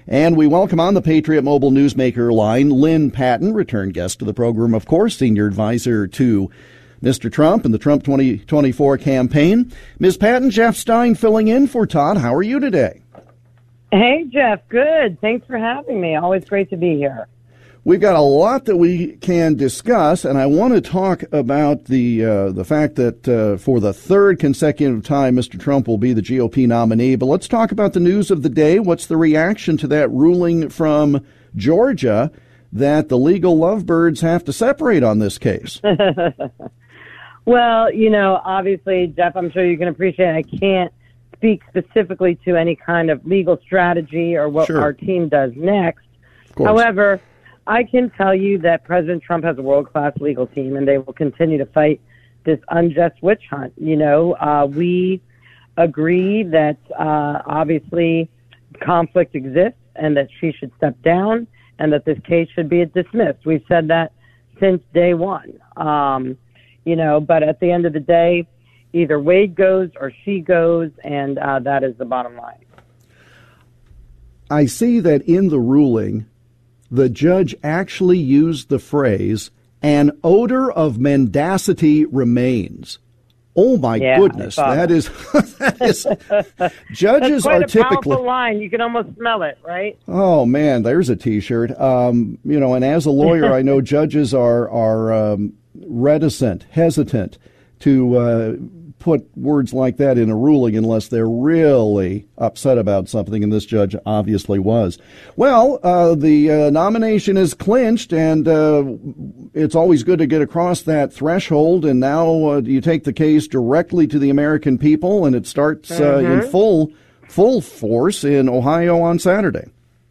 And we welcome on the Patriot Mobile Newsmaker line Lynn Patton, return guest to the program, of course, senior advisor to Mister Trump and the Trump twenty twenty-four campaign. Miz Patton, Jeff Stein filling in for Todd. How are you today? Hey, Jeff. Good. Thanks for having me. Always great to be here. We've got a lot that we can discuss, and I want to talk about the uh, the fact that uh, for the third consecutive time, Mister Trump will be the G O P nominee. But let's talk about the news of the day. What's the reaction to that ruling from Georgia that the legal lovebirds have to separate on this case? Well, you know, obviously, Jeff, I'm sure you can appreciate I can't speak specifically to any kind of legal strategy or what Sure. our team does next. Of course. However, I can tell you that President Trump has a world-class legal team, and they will continue to fight this unjust witch hunt. You know, uh, we agree that uh, obviously conflict exists and that she should step down and that this case should be dismissed. We've said that since day one. Um, you know, but at the end of the day, either Wade goes or she goes, and uh, that is the bottom line. I see that in the ruling, the judge actually used the phrase, an odor of mendacity remains. Oh, my Yeah, goodness. I saw That is, that is, judges That's quite are a typically. powerful line. You can almost smell it, right? Oh, man, there's a T-shirt. Um, you know, and as a lawyer, I know judges are, are um, reticent, hesitant to uh, put words like that in a ruling unless they're really upset about something, and this judge obviously was. Well, uh, the uh, nomination is clinched, and uh, it's always good to get across that threshold, and now uh, you take the case directly to the American people, and it starts uh, Mhm. in full full force in Ohio on Saturday.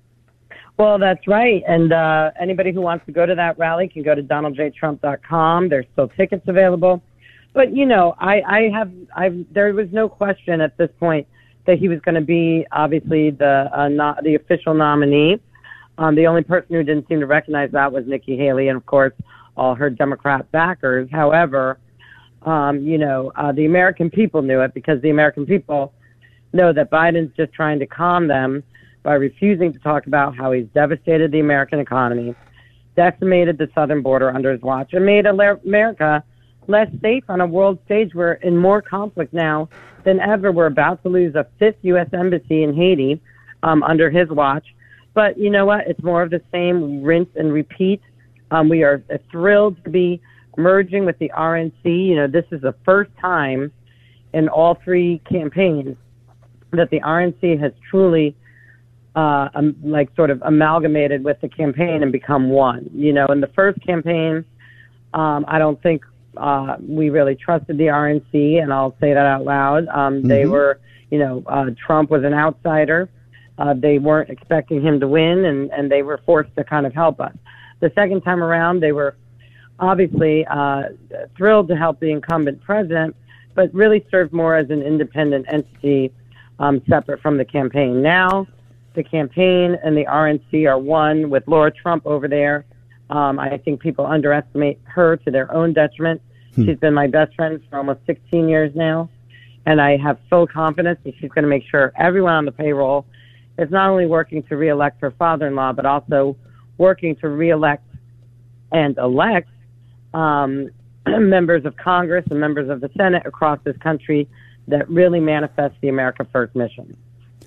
Well, that's right. And uh, anybody who wants to go to that rally can go to donald j trump dot com. There's still tickets available. But, you know, I, I have, I've, there was no question at this point that he was going to be, obviously, the uh, not, the official nominee. Um, the only person who didn't seem to recognize that was Nikki Haley and, of course, all her Democrat backers. However, um, you know, uh, the American people knew it because the American people know that Biden's just trying to calm them by refusing to talk about how he's devastated the American economy, decimated the southern border under his watch, and made America less safe on a world stage. We're in more conflict now than ever. We're about to lose a fifth U S embassy in Haiti um, under his watch. But you know what? It's more of the same rinse and repeat. Um, we are thrilled to be merging with the R N C. You know, this is the first time in all three campaigns that the R N C has truly uh, um, like sort of amalgamated with the campaign and become one. You know, in the first campaign, um, I don't think uh, we really trusted the R N C, and I'll say that out loud. Um, mm-hmm. They were, you know, uh, Trump was an outsider. Uh, they weren't expecting him to win, and, and they were forced to kind of help us. The second time around, they were obviously uh, thrilled to help the incumbent president, but really served more as an independent entity um, separate from the campaign. Now, the campaign and the R N C are one with Laura Trump over there. Um, I think people underestimate her to their own detriment. Hmm. She's been my best friend for almost sixteen years now, and I have full confidence that she's going to make sure everyone on the payroll is not only working to reelect her father-in-law, but also working to reelect and elect um, members of Congress and members of the Senate across this country that really manifest the America First mission.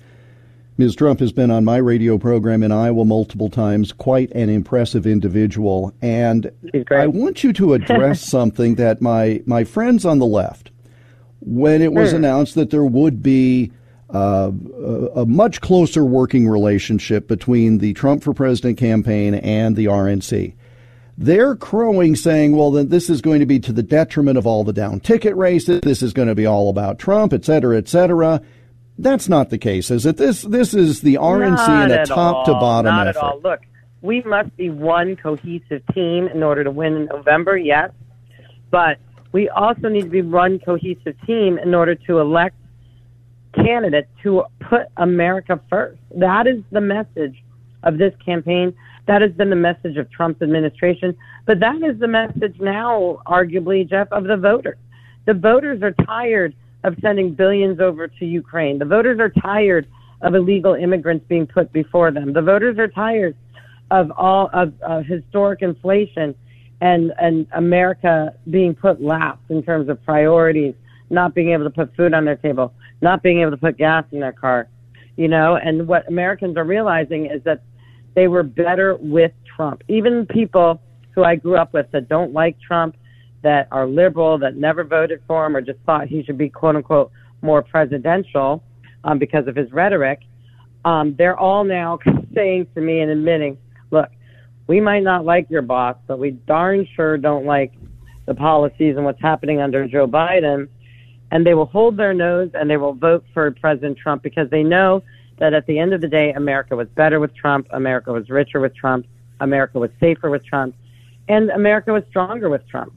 Miz Trump has been on my radio program in Iowa multiple times, quite an impressive individual. And I want you to address something that my, my friends on the left, when it was sure. announced that there would be uh, a, a much closer working relationship between the Trump for President campaign and the R N C, they're crowing saying, well, then this is going to be to the detriment of all the down ticket races. This is going to be all about Trump, et cetera, et cetera. That's not the case, is it? This this is the R N C not in a top-to-bottom not effort. Not at all. Look, we must be one cohesive team in order to win in November, yes. But we also need to be one cohesive team in order to elect candidates who put America first. That is the message of this campaign. That has been the message of Trump's administration. But that is the message now, arguably, Jeff, of the voters. The voters are tired of sending billions over to Ukraine. The voters are tired of illegal immigrants being put before them. The voters are tired of all of uh, historic inflation and, and America being put last in terms of priorities, not being able to put food on their table, not being able to put gas in their car, you know. And what Americans are realizing is that they were better with Trump. Even people who I grew up with that don't like Trump, that are liberal, that never voted for him or just thought he should be, quote unquote, more presidential um, because of his rhetoric, um, they're all now saying to me and admitting, look, we might not like your boss, but we darn sure don't like the policies and what's happening under Joe Biden. And they will hold their nose and they will vote for President Trump because they know that at the end of the day, America was better with Trump, America was richer with Trump, America was safer with Trump, and America was stronger with Trump.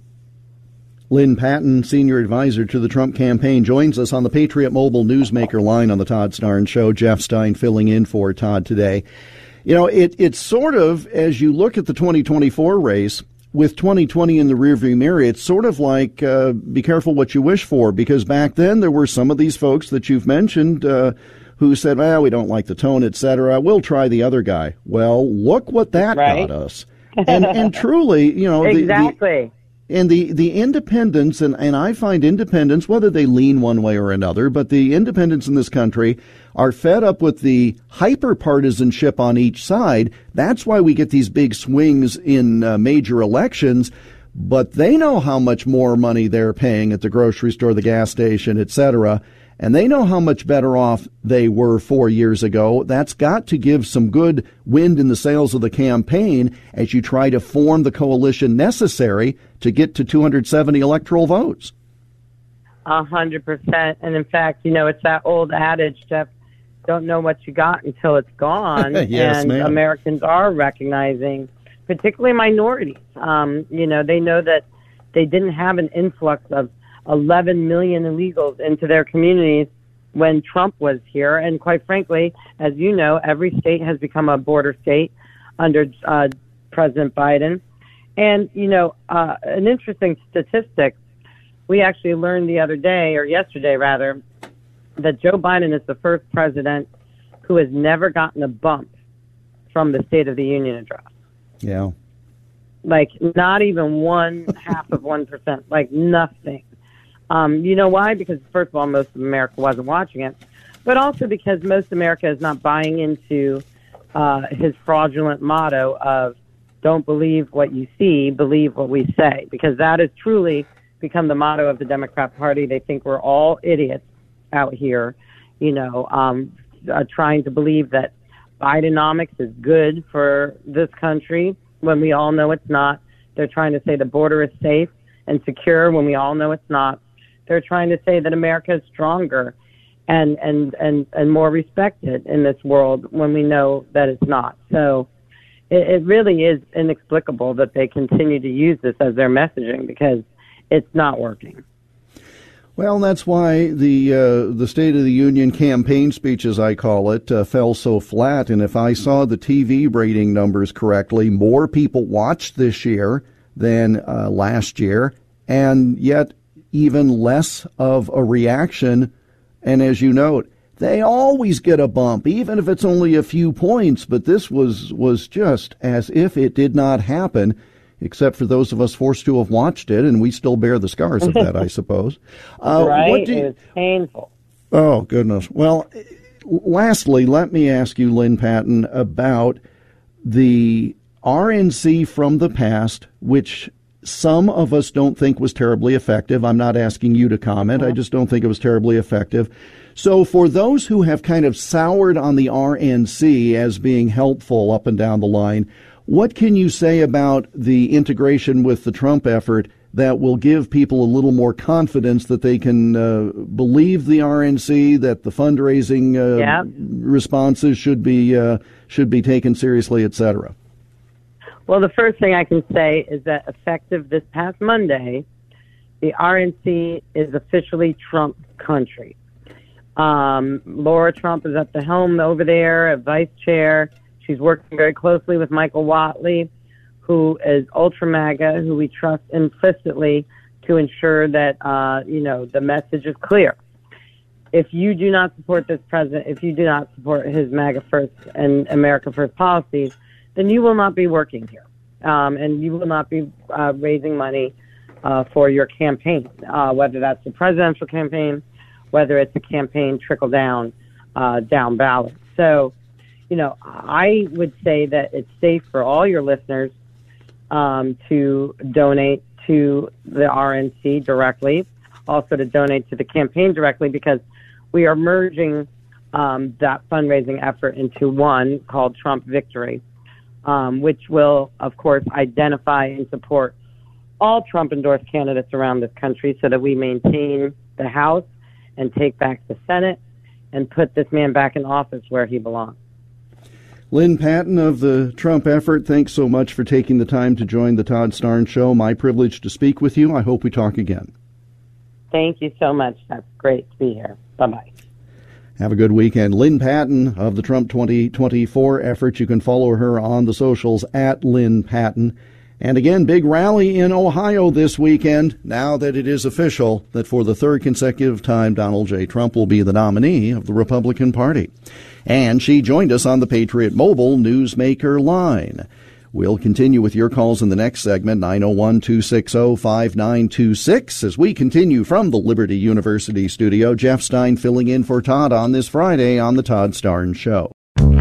Lynn Patton, senior advisor to the Trump campaign, joins us on the Patriot Mobile Newsmaker line on the Todd Starnes Show. Jeff Stein filling in for Todd today. You know, it, it's sort of, as you look at the twenty twenty-four race, with twenty twenty in the rearview mirror, it's sort of like uh, be careful what you wish for, because back then there were some of these folks that you've mentioned uh, who said, well, we don't like the tone, et cetera. We'll try the other guy. Well, look what that right. got us. And, and truly, you know, exactly. The, the, and the, the independents, and, and I find independents, whether they lean one way or another, but the independents in this country are fed up with the hyper-partisanship on each side. That's why we get these big swings in uh, major elections. But they know how much more money they're paying at the grocery store, the gas station, et cetera, and they know how much better off they were four years ago. That's got to give some good wind in the sails of the campaign as you try to form the coalition necessary to get to two hundred seventy electoral votes. A hundred percent. And in fact, you know, it's that old adage, Jeff, don't know what you got until it's gone. Yes, and ma'am. Americans are recognizing, particularly minorities, um, you know, they know that they didn't have an influx of eleven million illegals into their communities when Trump was here. And quite frankly, as you know, every state has become a border state under uh, President Biden. And, you know, uh, an interesting statistic, we actually learned the other day, or yesterday rather, that Joe Biden is the first president who has never gotten a bump from the State of the Union address. Yeah. Like, not even one half of one percent, like nothing. Um, you know why? Because, first of all, most of America wasn't watching it, but also because most America is not buying into uh, his fraudulent motto of don't believe what you see, believe what we say, because that has truly become the motto of the Democrat Party. They think we're all idiots out here, you know, um, uh, trying to believe that Bidenomics is good for this country when we all know it's not. They're trying to say the border is safe and secure when we all know it's not. They're trying to say that America is stronger and, and, and, and more respected in this world when we know that it's not. So it, it really is inexplicable that they continue to use this as their messaging because it's not working. Well, that's why the uh, the State of the Union campaign speech, as I call it, uh, fell so flat. And if I saw the T V rating numbers correctly, more people watched this year than uh, last year, and yet even less of a reaction. And as you note, they always get a bump, even if it's only a few points. But this was was just as if it did not happen, except for those of us forced to have watched it, and we still bear the scars of that, I suppose. Uh, right? What do you, it's painful. Oh, goodness. Well, lastly, let me ask you, Lynn Patton, about the R N C from the past, which some of us don't think was terribly effective. I'm not asking you to comment. I just don't think it was terribly effective. So for those who have kind of soured on the R N C as being helpful up and down the line, what can you say about the integration with the Trump effort that will give people a little more confidence that they can uh, believe the R N C, that the fundraising uh, yeah. responses should be uh, should be taken seriously, et cetera? Well, the first thing I can say is that effective this past Monday, the R N C is officially Trump country. Um, Laura Trump is at the helm over there, a vice chair. She's working very closely with Michael Whatley, who is ultra MAGA, who we trust implicitly to ensure that, uh, you know, the message is clear. if you do not support this president, if you do not support his MAGA First and America First policies, then you will not be working here. Um, and you will not be uh, raising money uh, for your campaign, uh, whether that's a presidential campaign, whether it's a campaign trickle down, uh, down ballot. So, you know, I would say that it's safe for all your listeners um, to donate to the R N C directly, also to donate to the campaign directly, because we are merging um, that fundraising effort into one called Trump Victory, um, which will, of course, identify and support all Trump-endorsed candidates around this country so that we maintain the House and take back the Senate and put this man back in office where he belongs. Lynn Patton of the Trump Effort, thanks so much for taking the time to join the Todd Starnes Show. My privilege to speak with you. I hope we talk again. Thank you so much. That's great to be here. Bye-bye. Have a good weekend. Lynn Patton of the Trump twenty twenty-four Effort. You can follow her on the socials at Lynn Patton. And again, big rally in Ohio this weekend, now that it is official that for the third consecutive time, Donald J. Trump will be the nominee of the Republican Party. And she joined us on the Patriot Mobile Newsmaker line. We'll continue with your calls in the next segment, nine oh one, two six oh, five nine two six. As we continue from the Liberty University studio, Jeff Stein filling in for Todd on this Friday on the Todd Starnes Show.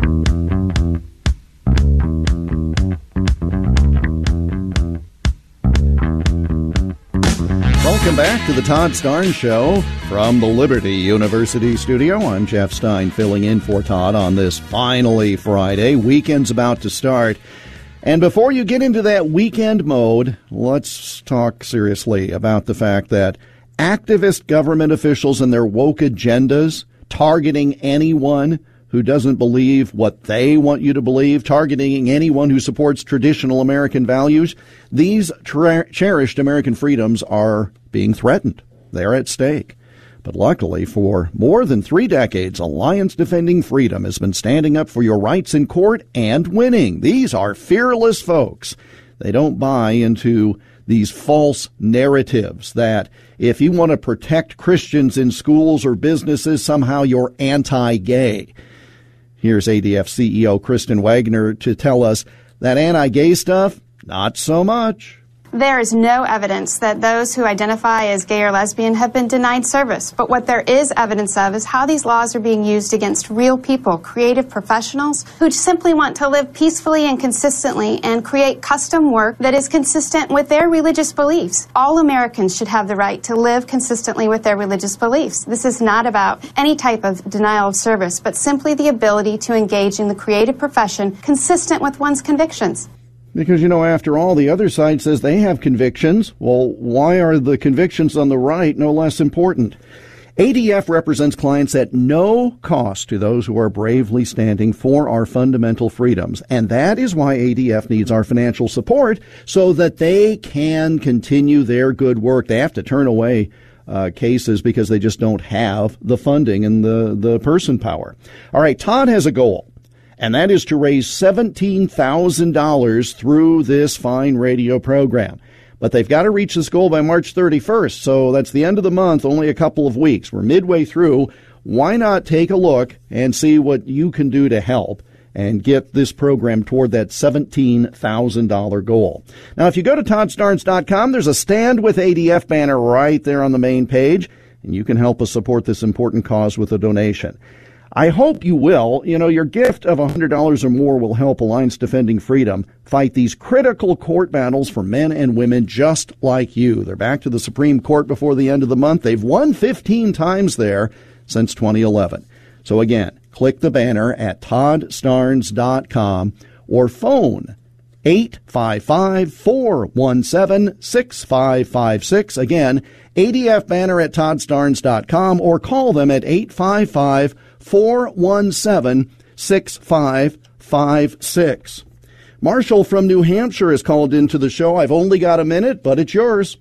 Welcome back to the Todd Starnes Show from the Liberty University studio. I'm Jeff Stein filling in for Todd on this finally Friday. Weekend's about to start. And before you get into that weekend mode, let's talk seriously about the fact that activist government officials and their woke agendas targeting anyone who doesn't believe what they want you to believe, targeting anyone who supports traditional American values, these tra- cherished American freedoms are being threatened. They're at stake. But luckily, for more than three decades, Alliance Defending Freedom has been standing up for your rights in court and winning. These are fearless folks. They don't buy into these false narratives that if you want to protect Christians in schools or businesses, somehow you're anti-gay. Here's A D F C E O Kristen Wagner to tell us that anti-gay stuff, not so much. There is no evidence that those who identify as gay or lesbian have been denied service. But what there is evidence of is how these laws are being used against real people, creative professionals who simply want to live peacefully and consistently and create custom work that is consistent with their religious beliefs. All Americans should have the right to live consistently with their religious beliefs. This is not about any type of denial of service, but simply the ability to engage in the creative profession consistent with one's convictions. Because, you know, after all, the other side says they have convictions. Well, why are the convictions on the right no less important? A D F represents clients at no cost to those who are bravely standing for our fundamental freedoms. And that is why A D F needs our financial support so that they can continue their good work. They have to turn away uh, cases because they just don't have the funding and the, the person power. All right, Todd has a goal. And that is to raise seventeen thousand dollars through this fine radio program. But they've got to reach this goal by March thirty-first, so that's the end of the month, only a couple of weeks. We're midway through. Why not take a look and see what you can do to help and get this program toward that seventeen thousand dollars goal? Now, if you go to Todd Starnes dot com, there's a Stand with A D F banner right there on the main page, and you can help us support this important cause with a donation. I hope you will. You know, your gift of one hundred dollars or more will help Alliance Defending Freedom fight these critical court battles for men and women just like you. They're back to the Supreme Court before the end of the month. They've won fifteen times there since twenty eleven. So again, click the banner at Todd Starnes dot com or phone eight five five, four one seven, six five five six. Again, A D F banner at Todd Starnes dot com or call them at eight five five, four one seven, six five five six. Marshall from New Hampshire has called into the show. I've only got a minute, but it's yours.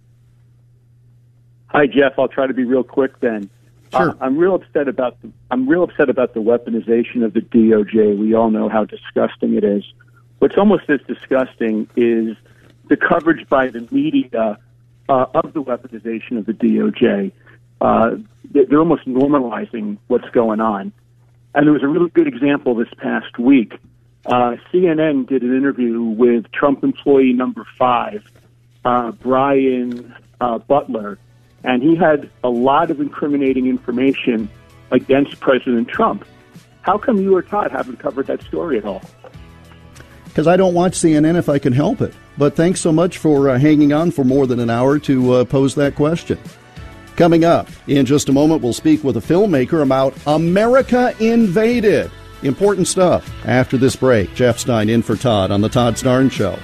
Hi, Jeff. I'll try to be real quick then. Sure. Uh, I'm real upset about the, I'm real upset about the weaponization of the D O J. We all know how disgusting it is. What's almost as disgusting is the coverage by the media uh, of the weaponization of the D O J. uh, they're almost normalizing what's going on. And there was a really good example this past week. Uh, C N N did an interview with Trump employee number five, uh, Brian uh, Butler, and he had a lot of incriminating information against President Trump. How come you or Todd haven't covered that story at all? Because I don't watch C N N if I can help it. But thanks so much for uh, hanging on for more than an hour to uh, pose that question. Coming up in just a moment, we'll speak with a filmmaker about America Invaded. Important stuff after this break. Jeff Stein in for Todd on The Todd Starnes Show.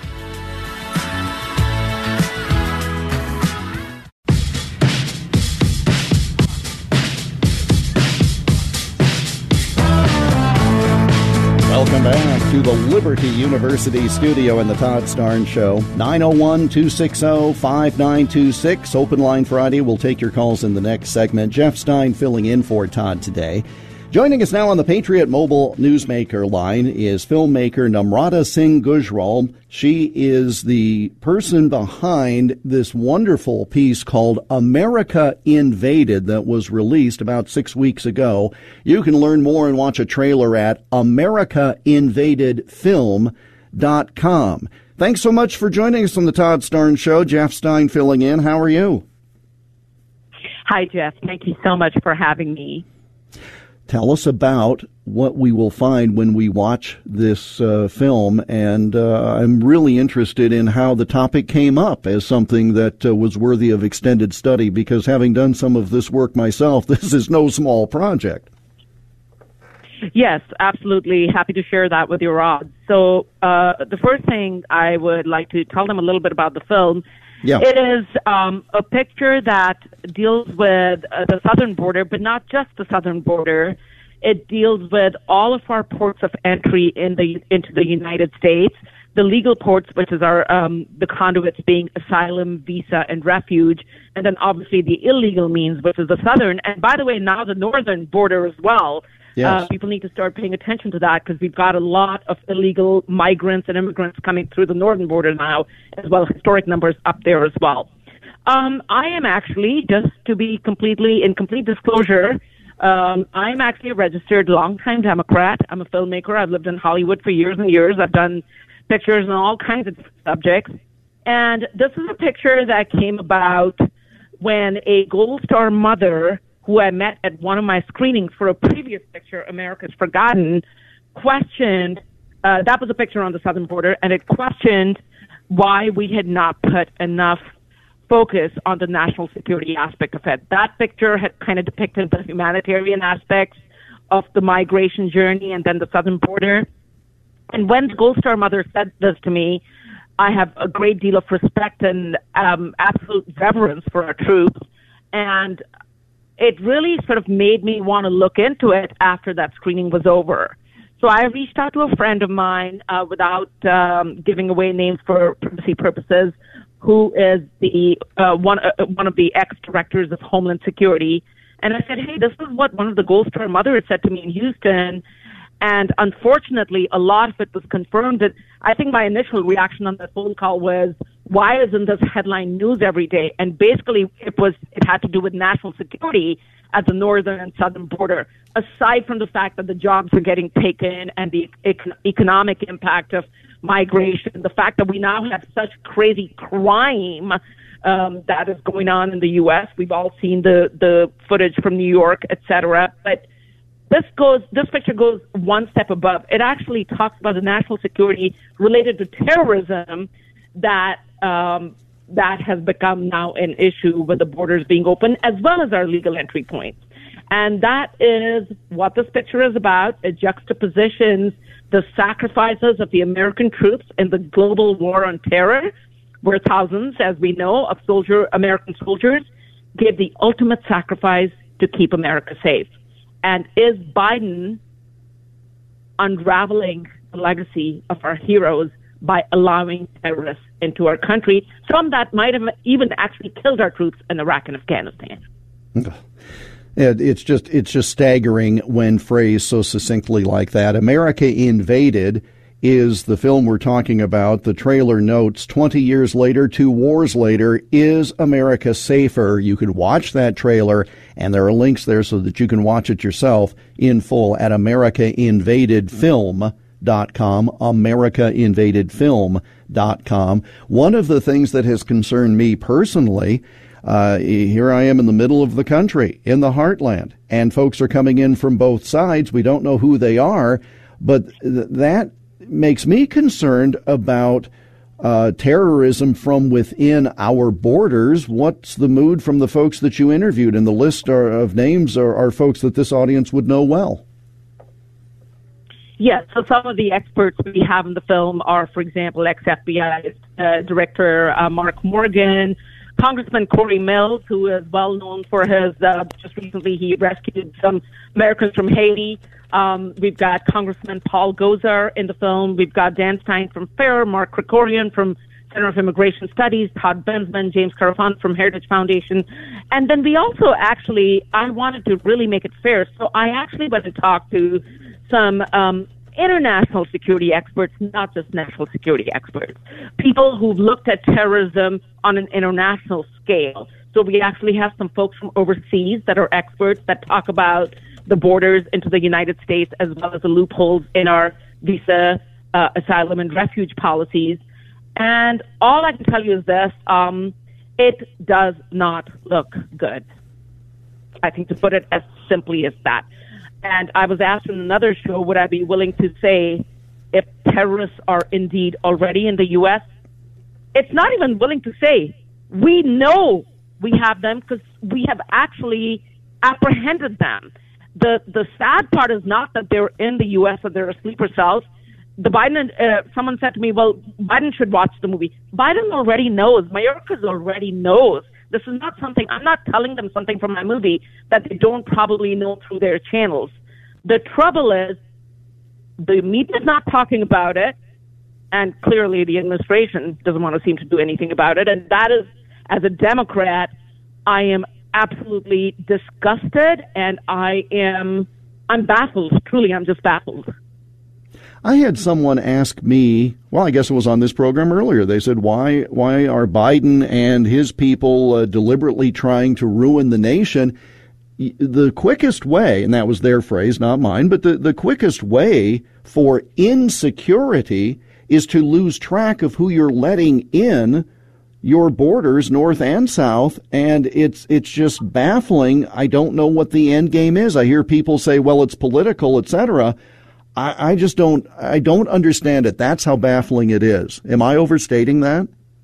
Welcome back to the Liberty University studio in the Todd Starnes Show. nine oh one, two six oh, five nine two six. Open Line Friday. We'll take your calls in the next segment. Jeff Stein filling in for Todd today. Joining us now on the Patriot Mobile Newsmaker line is filmmaker Namrata Singh Gujral. She is the person behind this wonderful piece called America Invaded that was released about six weeks ago. You can learn more and watch a trailer at america invaded film dot com. Thanks so much for joining us on the Todd Starnes Show. Jeff Stein filling in. How are you? Hi, Jeff. Thank you so much for having me. Tell us about what we will find when we watch this uh, film, and uh, I'm really interested in how the topic came up as something that uh, was worthy of extended study, because having done some of this work myself, this is no small project. Yes, absolutely. Happy to share that with your audience. So uh, the first thing I would like to tell them a little bit about the film. Yeah. It is um, a picture that deals with uh, the southern border, but not just the southern border. It deals with all of our ports of entry in the into the United States, the legal ports, which is our um, the conduits being asylum, visa, and refuge, and then obviously the illegal means, which is the southern. And by the way, now the northern border as well. Yes. Uh, people need to start paying attention to that, because we've got a lot of illegal migrants and immigrants coming through the northern border now, as well as historic numbers up there as well. Um, I am actually, just to be completely in complete disclosure, um, I'm actually a registered longtime Democrat. I'm a filmmaker. I've lived in Hollywood for years and years. I've done pictures on all kinds of subjects. And this is a picture that came about when a Gold Star mother, who I met at one of my screenings for a previous picture, America's Forgotten, questioned, uh, that was a picture on the southern border, and it questioned why we had not put enough focus on the national security aspect of it. That picture had kind of depicted the humanitarian aspects of the migration journey and then the southern border. And when the Gold Star mother said this to me, I have a great deal of respect and um, absolute reverence for our troops. And it really sort of made me want to look into it after that screening was over. So I reached out to a friend of mine, uh, without um, giving away names for privacy purposes, who is the uh, one uh, one of the ex-directors of Homeland Security. And I said, hey, this is what one of the Gold Star mothers said to me in Houston. And unfortunately, a lot of it was confirmed. That I think my initial reaction on that phone call was, why isn't this headline news every day? And basically, it was it had to do with national security at the northern and southern border, aside from the fact that the jobs are getting taken and the econ- economic impact of migration, the fact that we now have such crazy crime um, that is going on in the U S. We've all seen the, the footage from New York, et cetera. But This goes. This picture goes one step above. It actually talks about the national security related to terrorism that um, that has become now an issue with the borders being open, as well as our legal entry points. And that is what this picture is about. It juxtapositions the sacrifices of the American troops in the global war on terror, where thousands, as we know, of soldier American soldiers gave the ultimate sacrifice to keep America safe. And is Biden unraveling the legacy of our heroes by allowing terrorists into our country, some that might have even actually killed our troops in Iraq and Afghanistan? It's just it's just staggering when phrased so succinctly like that. America Invaded is the film we're talking about. The trailer notes, twenty years later, two wars later, is America safer? You can watch that trailer, and there are links there so that you can watch it yourself in full at America Invaded Film dot com, America Invaded Film dot com. One of the things that has concerned me personally, uh, here I am in the middle of the country, in the heartland, and folks are coming in from both sides. We don't know who they are, but th- that makes me concerned about uh, terrorism from within our borders. What's the mood from the folks that you interviewed? And the list are, of names are, are folks that this audience would know well. Yes, so some of the experts we have in the film are, for example, ex-F B I uh, Director uh, Mark Morgan, Congressman Corey Mills, who is well known for his, uh, just recently he rescued some Americans from Haiti. Um, we've got Congressman Paul Gosar in the film. We've got Dan Stein from FAIR, Mark Krikorian from Center of Immigration Studies, Todd Bensman, James Carafant from Heritage Foundation. And then we also actually, I wanted to really make it fair, so I actually went and talked to some um, international security experts, not just national security experts, people who've looked at terrorism on an international scale. So we actually have some folks from overseas that are experts that talk about the borders into the United States as well as the loopholes in our visa, uh, asylum, and refuge policies. And all I can tell you is this, um, it does not look good. I think to put it as simply as that. And I was asked in another show, would I be willing to say if terrorists are indeed already in the U S? It's not even willing to say. We know we have them because we have actually apprehended them. The the sad part is not that they're in the U S or they're sleeper cells. The Biden, uh, someone said to me, well, Biden should watch the movie. Biden already knows. Mayorkas already knows. This is not something, I'm not telling them something from my movie that they don't probably know through their channels. The trouble is the media's not talking about it, and clearly the administration doesn't want to seem to do anything about it. And that is, as a Democrat, I am absolutely disgusted, and I am, I'm baffled. Truly, I'm just baffled. I had someone ask me, well, I guess it was on this program earlier. They said, why why are Biden and his people uh, deliberately trying to ruin the nation? The quickest way, and that was their phrase, not mine, but the, the quickest way for insecurity is to lose track of who you're letting in your borders, north and south, and it's it's just baffling. I don't know what the end game is. I hear people say, well, it's political, et cetera. I, I just don't, I don't understand it. That's how baffling it is. Am I overstating that?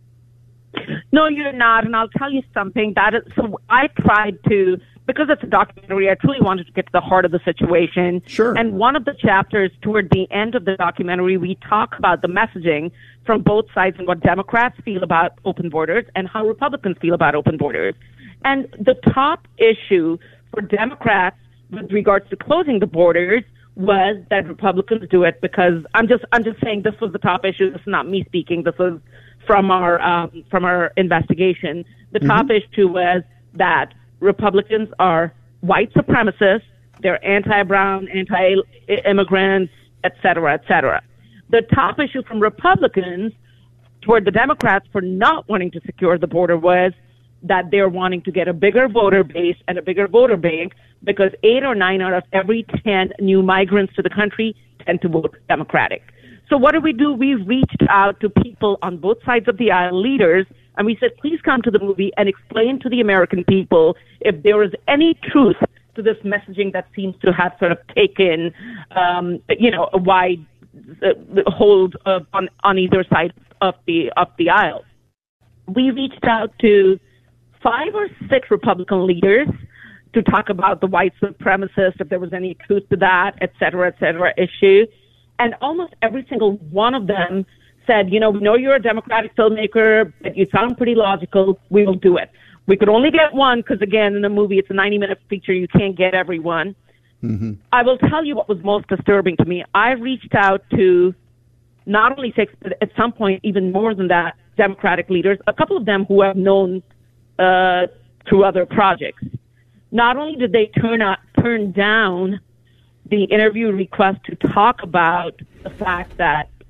No, you're not. And I'll tell you something. That is, so I tried to, because it's a documentary, I truly wanted to get to the heart of the situation. Sure. And one of the chapters toward the end of the documentary, we talk about the messaging from both sides and what Democrats feel about open borders and how Republicans feel about open borders. And the top issue for Democrats with regards to closing the borders was that Republicans do it because I'm just I'm just saying this was the top issue. This is not me speaking. This was from our um, from our investigation. The mm-hmm. top issue was that Republicans are white supremacists. They're anti-brown, anti-immigrants, et cetera, et cetera. The top issue from Republicans toward the Democrats for not wanting to secure the border was that they're wanting to get a bigger voter base and a bigger voter bank because eight or nine out of every ten new migrants to the country tend to vote Democratic. So what do we do? We reached out to people on both sides of the aisle, leaders, and we said, please come to the movie and explain to the American people if there is any truth to this messaging that seems to have sort of taken, um, you know, a wide uh, hold uh, on, on either side of the, of the aisle. We reached out to five or six Republican leaders to talk about the white supremacist, if there was any truth to that, et cetera, et cetera, issue. And almost every single one of them said, you know, we know you're a Democratic filmmaker, but you sound pretty logical. We will do it. We could only get one because, again, in the movie, it's a ninety-minute feature. You can't get everyone. Mm-hmm. I will tell you what was most disturbing to me. I reached out to not only six, but at some point even more than that, Democratic leaders, a couple of them who I've known uh, through other projects. Not only did they turn out, turn down the interview request to talk about the fact that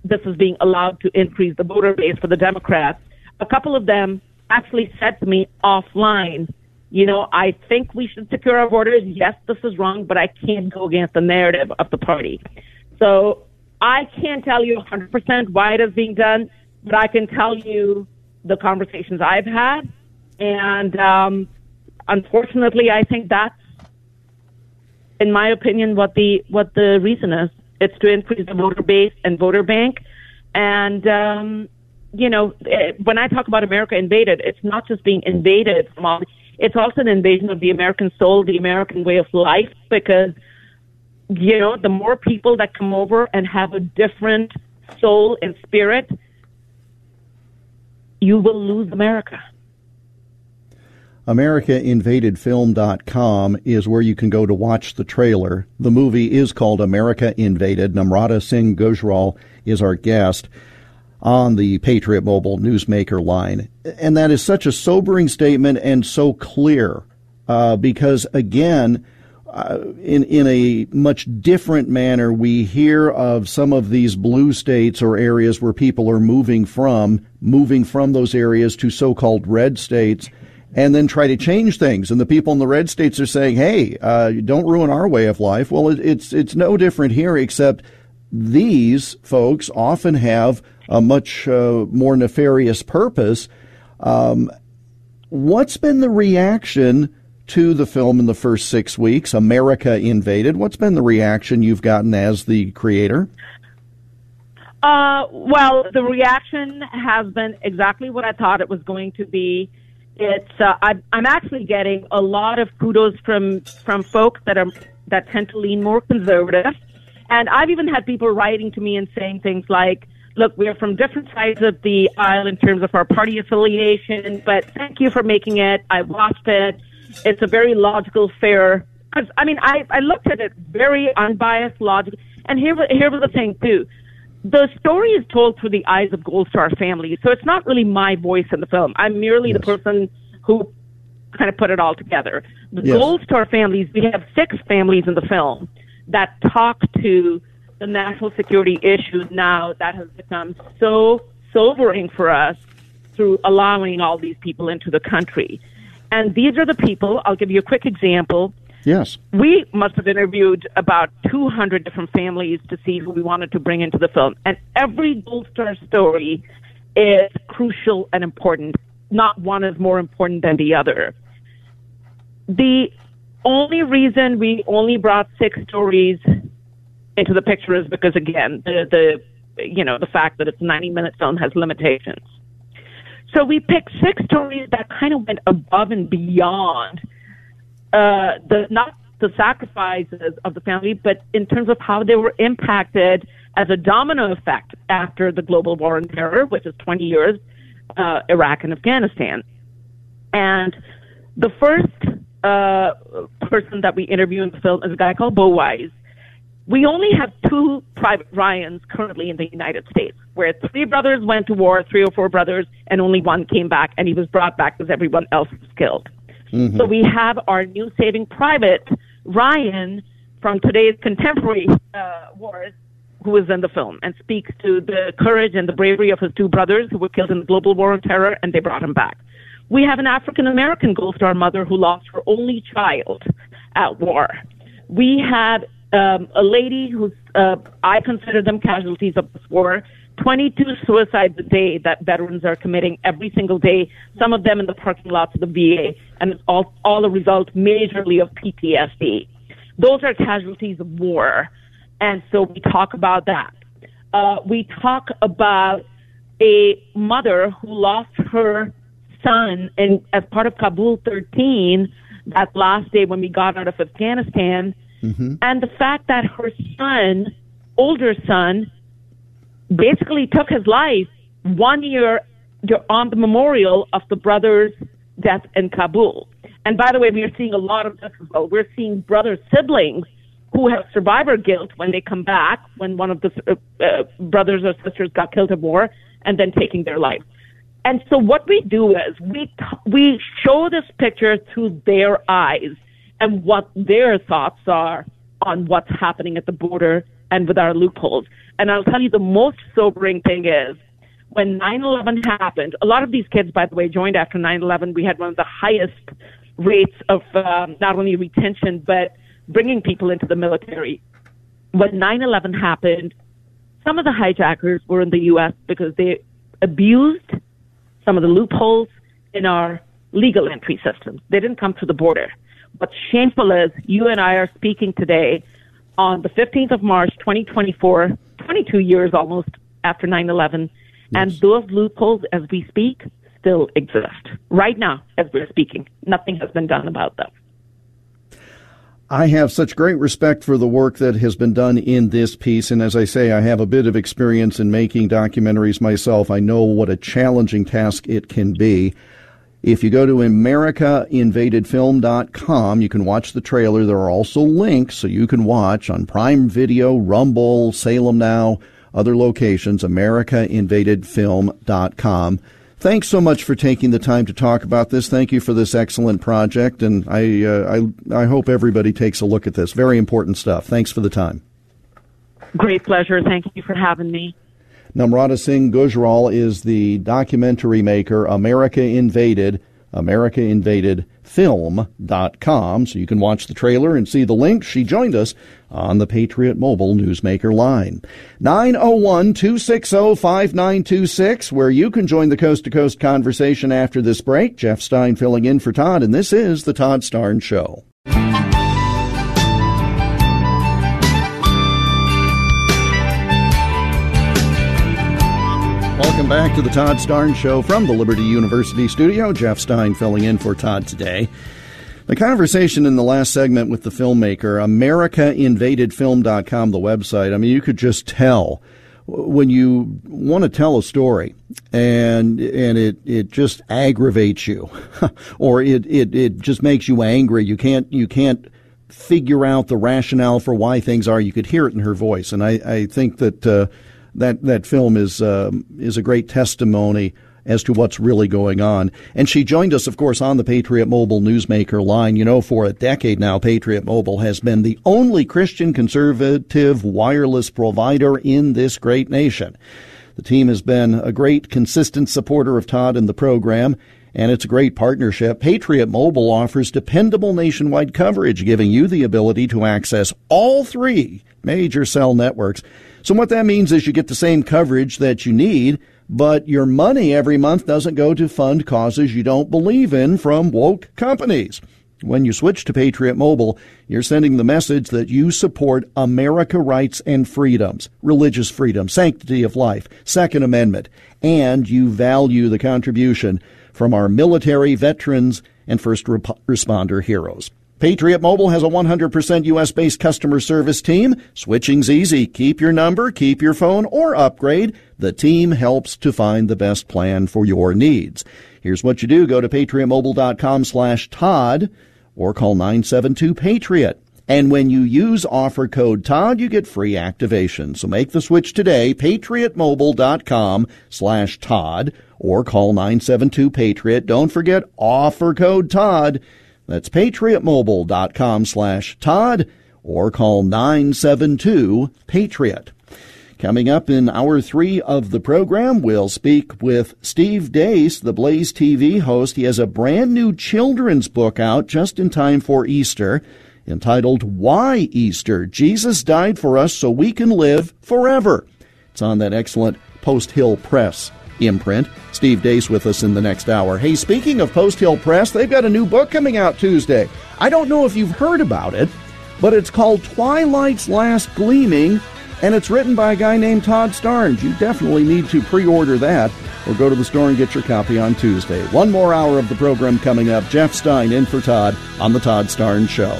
this is being allowed to increase the voter base for the Democrats, a couple of them actually said to me offline, you know, I think we should secure our borders. Yes, this is wrong, but I can't go against the narrative of the party. So I can't tell you one hundred percent why it is being done, but I can tell you the conversations I've had. And um, unfortunately, I think that's, in my opinion, what the what the reason is. It's to increase the voter base and voter bank. And, um, you know, it, when I talk about America invaded, it's not just being invaded from all, it's also an invasion of the American soul, the American way of life, because, you know, the more people that come over and have a different soul and spirit, you will lose America. America Invaded Film dot com is where you can go to watch the trailer. The movie is called America Invaded. Namrata Singh Gujral is our guest on the Patriot Mobile Newsmaker line. And that is such a sobering statement and so clear uh, because, again, uh, in, in a much different manner, we hear of some of these blue states or areas where people are moving from, moving from those areas to so-called red states, and then try to change things. And the people in the red states are saying, hey, uh, don't ruin our way of life. Well, it, it's it's no different here, except these folks often have a much uh, more nefarious purpose. Um, what's been the reaction to the film in the first six weeks, America Invaded? What's been the reaction you've gotten as the creator? Uh, well, the reaction has been exactly what I thought it was going to be. It's uh, I, I'm actually getting a lot of kudos from from folks that are that tend to lean more conservative, and I've even had people writing to me and saying things like, "Look, we're from different sides of the aisle in terms of our party affiliation, but thank you for making it. I watched it. It's a very logical, fair." Because I mean, I I looked at it very unbiased, logical, and here here was the thing too. The story is told through the eyes of Gold Star families, so it's not really my voice in the film. I'm merely yes. the person who kind of put it all together. The yes. Gold Star families, we have six families in the film that talk to the national security issues now that has become so sobering for us through allowing all these people into the country. And these are the people, I'll give you a quick example. Yes. We must have interviewed about two hundred different families to see who we wanted to bring into the film. And every Gold Star story is crucial and important. Not one is more important than the other. The only reason we only brought six stories into the picture is because, again, the, the you know, the fact that it's a ninety-minute film has limitations. So we picked six stories that kind of went above and beyond Uh, the not the sacrifices of the family, but in terms of how they were impacted as a domino effect after the global war on terror, which is twenty years, uh, Iraq and Afghanistan. And the first uh, person that we interview in the film is a guy called Bo Wise. We only have two Private Ryans currently in the United States, where three brothers went to war, three or four brothers, and only one came back, and he was brought back because everyone else was killed. Mm-hmm. So we have our new Saving Private, Ryan, from today's contemporary uh, wars, who is in the film and speaks to the courage and the bravery of his two brothers who were killed in the global war on terror, and they brought him back. We have an African-American Gold Star mother who lost her only child at war. We had um, a lady who's, uh, I consider them casualties of this war, twenty-two suicides a day that veterans are committing every single day, some of them in the parking lots of the V A, and it's all, all a result majorly of P T S D. Those are casualties of war, and so we talk about that. Uh, we talk about a mother who lost her son in, as part of Kabul thirteen that last day when we got out of Afghanistan, mm-hmm. and the fact that her son, older son, basically took his life one year on the memorial of the brother's death in Kabul. And by the way, we are seeing a lot of this as well. We're seeing brother siblings who have survivor guilt when they come back, when one of the uh, uh, brothers or sisters got killed in war, and then taking their life. And so what we do is we t- we show this picture through their eyes and what their thoughts are on what's happening at the border and with our loopholes. And I'll tell you the most sobering thing is when nine eleven happened, a lot of these kids, by the way, joined after nine eleven. We had one of the highest rates of um, not only retention, but bringing people into the military. When nine eleven happened, some of the hijackers were in the U S because they abused some of the loopholes in our legal entry systems. They didn't come through the border. What's shameful is you and I are speaking today on the fifteenth of March, twenty twenty-four, twenty-two years almost after nine eleven, yes. And those loopholes, as we speak, still exist. Right now, as we're speaking, nothing has been done about them. I have such great respect for the work that has been done in this piece, and as I say, I have a bit of experience in making documentaries myself. I know what a challenging task it can be. If you go to America Invaded Film dot com, you can watch the trailer. There are also links so you can watch on Prime Video, Rumble, Salem Now, other locations, America Invaded Film dot com. Thanks so much for taking the time to talk about this. Thank you for this excellent project, and I, uh, I, I hope everybody takes a look at this. Very important stuff. Thanks for the time. Great pleasure. Thank you for having me. Namrata Singh Gujral is the documentary maker, America Invaded, America Invaded Film dot com. So you can watch the trailer and see the link. She joined us on the Patriot Mobile Newsmaker line. nine oh one, two six oh, five nine two six, where you can join the coast-to-coast conversation after this break. Jeff Stein filling in for Todd, and this is The Todd Starnes Show. Welcome back to the Todd Starnes Show from the Liberty University studio. Jeff Stein filling in for Todd today. The conversation in the last segment with the filmmaker, America Invaded Film dot com, the website, I mean, you could just tell when you want to tell a story and and it, it just aggravates you or it, it, it just makes you angry. You can't you can't figure out the rationale for why things are. You could hear it in her voice. And I, I think that uh, that that film is uh, is a great testimony as to what's really going on. And she joined us, of course, on the Patriot Mobile Newsmaker line. You know, for a decade now, Patriot Mobile has been the only Christian conservative wireless provider in this great nation. The team has been a great, consistent supporter of Todd and the program, and it's a great partnership. Patriot Mobile offers dependable nationwide coverage, giving you the ability to access all three major cell networks. So what that means is you get the same coverage that you need, but your money every month doesn't go to fund causes you don't believe in from woke companies. When you switch to Patriot Mobile, you're sending the message that you support America rights and freedoms, religious freedom, sanctity of life, Second Amendment, and you value the contribution from our military, veterans, and first rep- responder heroes. Patriot Mobile has a one hundred percent U S-based customer service team. Switching's easy. Keep your number, keep your phone, or upgrade. The team helps to find the best plan for your needs. Here's what you do. Go to patriot mobile dot com slash Todd or call nine seven two PATRIOT. And when you use offer code Todd, you get free activation. So make the switch today, patriot mobile dot com slash Todd or call nine seven two PATRIOT. Don't forget offer code Todd. That's patriot mobile dot com slash Todd or call nine seven two PATRIOT. Coming up in hour three of the program, we'll speak with Steve Deace, the Blaze T V host. He has a brand new children's book out just in time for Easter, entitled Why Easter? Jesus Died for Us So We Can Live Forever. It's on that excellent Post Hill Press imprint. Steve Deace with us in the next hour. Hey, speaking of Post Hill Press, they've got a new book coming out Tuesday. I don't know if you've heard about it, but it's called Twilight's Last Gleaming, and it's written by a guy named Todd Starnes. You definitely need to pre-order that or go to the store and get your copy on Tuesday. One more hour of the program coming up. Jeff Stein in for Todd on The Todd Starnes Show.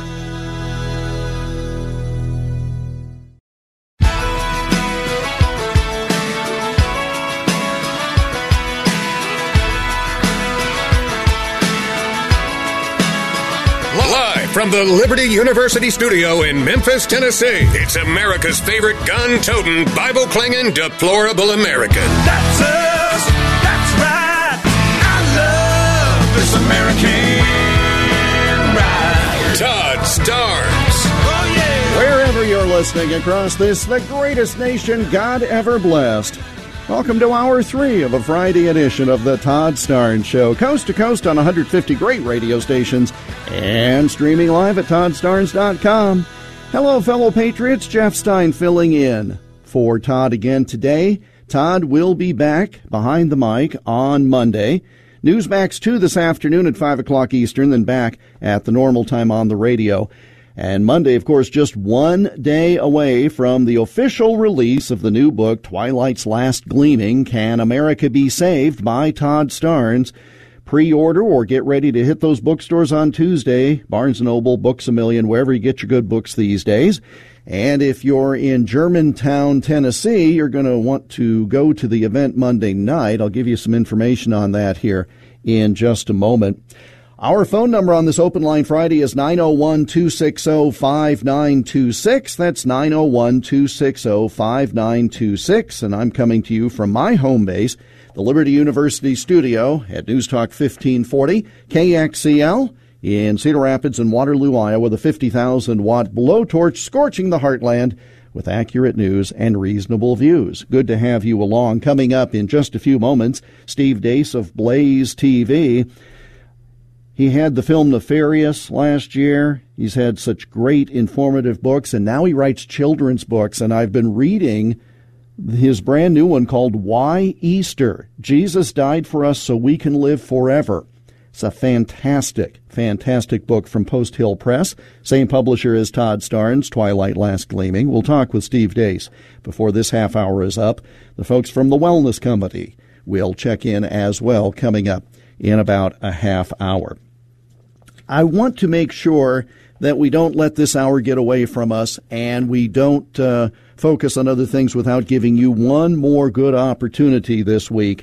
From the Liberty University studio in Memphis, Tennessee, it's America's favorite gun-toting, Bible-clinging, deplorable American. That's us. That's right. I love this American ride. Todd Starnes. Oh, yeah. Wherever wherever you're listening across this, the greatest nation God ever blessed. Welcome to Hour three of a Friday edition of the Todd Starnes Show, coast to coast on one hundred fifty great radio stations and streaming live at todd starnes dot com. Hello, fellow patriots. Jeff Stein filling in for Todd again today. Todd will be back behind the mic on Monday. Newsmax two this afternoon at five o'clock Eastern, then back at the normal time on the radio. And Monday, of course, just one day away from the official release of the new book, Twilight's Last Gleaming, Can America Be Saved, by Todd Starnes. Pre-order or get ready to hit those bookstores on Tuesday, Barnes and Noble, Books A Million, wherever you get your good books these days. And if you're in Germantown, Tennessee, you're going to want to go to the event Monday night. I'll give you some information on that here in just a moment. Our phone number on this Open Line Friday is nine oh one, two six oh, five nine two six. That's nine oh one, two six oh, five nine two six. And I'm coming to you from my home base, the Liberty University studio at News Talk fifteen forty, K X E L, in Cedar Rapids and Waterloo, Iowa, the fifty thousand watt blowtorch scorching the heartland with accurate news and reasonable views. Good to have you along. Coming up in just a few moments, Steve Deace of Blaze T V. He had the film Nefarious last year. He's had such great informative books, and now he writes children's books, and I've been reading his brand new one called Why Easter? Jesus Died for Us So We Can Live Forever. It's a fantastic, fantastic book from Post Hill Press. Same publisher as Todd Starnes, Twilight Last Gleaming. We'll talk with Steve Deace before this half hour is up. The folks from the Wellness Company will check in as well, coming up in about a half hour. I want to make sure that we don't let this hour get away from us and we don't uh, focus on other things without giving you one more good opportunity this week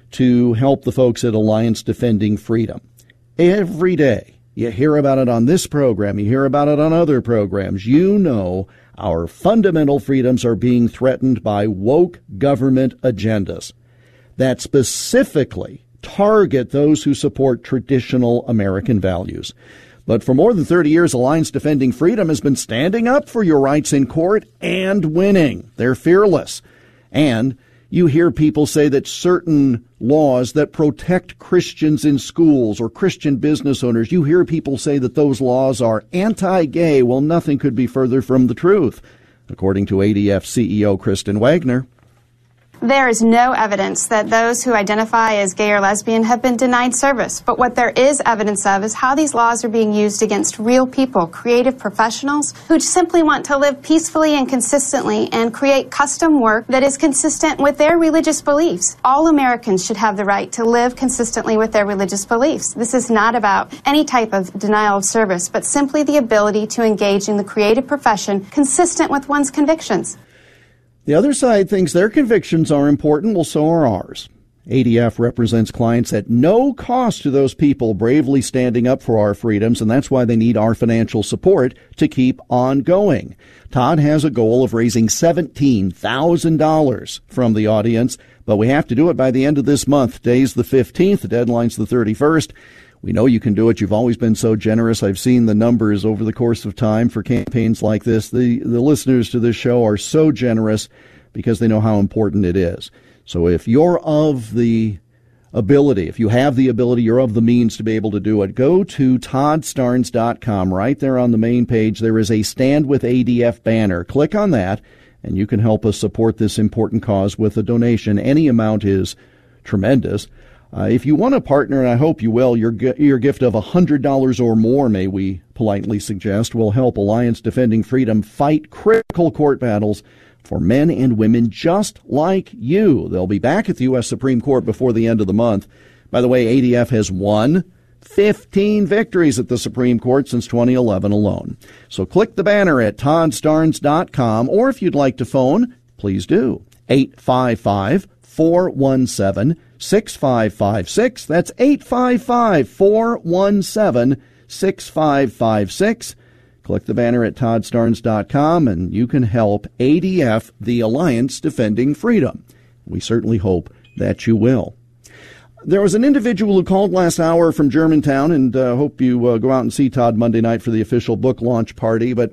to help the folks at Alliance Defending Freedom. Every day, you hear about it on this program, you hear about it on other programs. You know our fundamental freedoms are being threatened by woke government agendas that specifically target those who support traditional American values. But for more than thirty years, Alliance Defending Freedom has been standing up for your rights in court and winning. They're fearless. And you hear people say that certain laws that protect Christians in schools or Christian business owners, you hear people say that those laws are anti-gay. Well, nothing could be further from the truth, according to A D F C E O Kristen Wagner. There is no evidence that those who identify as gay or lesbian have been denied service, but what there is evidence of is how these laws are being used against real people, creative professionals, who simply want to live peacefully and consistently and create custom work that is consistent with their religious beliefs. All Americans should have the right to live consistently with their religious beliefs. This is not about any type of denial of service, but simply the ability to engage in the creative profession consistent with one's convictions. The other side thinks their convictions are important. Well, so are ours. A D F represents clients at no cost to those people bravely standing up for our freedoms, and that's why they need our financial support to keep on going. Todd has a goal of raising seventeen thousand dollars from the audience, but we have to do it by the end of this month. Today's the fifteenth. The deadline's the thirty-first. We know you can do it. You've always been so generous. I've seen the numbers over the course of time for campaigns like this. The, the listeners to this show are so generous because they know how important it is. So if you're of the ability, if you have the ability, you're of the means to be able to do it, go to todd starnes dot com. Right there on the main page, there is a Stand with A D F banner. Click on that, and you can help us support this important cause with a donation. Any amount is tremendous. Uh, if you want to partner, and I hope you will, your your gift of one hundred dollars or more, may we politely suggest, will help Alliance Defending Freedom fight critical court battles for men and women just like you. They'll be back at the U S Supreme Court before the end of the month. By the way, A D F has won fifteen victories at the Supreme Court since twenty eleven alone. So click the banner at todd starnes dot com, or if you'd like to phone, please do. eight five five, four one seven, six five five six. That's eight five five, four one seven, six five five six. Click the banner at todd starnes dot com and you can help A D F, the Alliance Defending Freedom. We certainly hope that you will. There was an individual who called last hour from Germantown, and uh, hope you uh, go out and see Todd Monday night for the official book launch party, but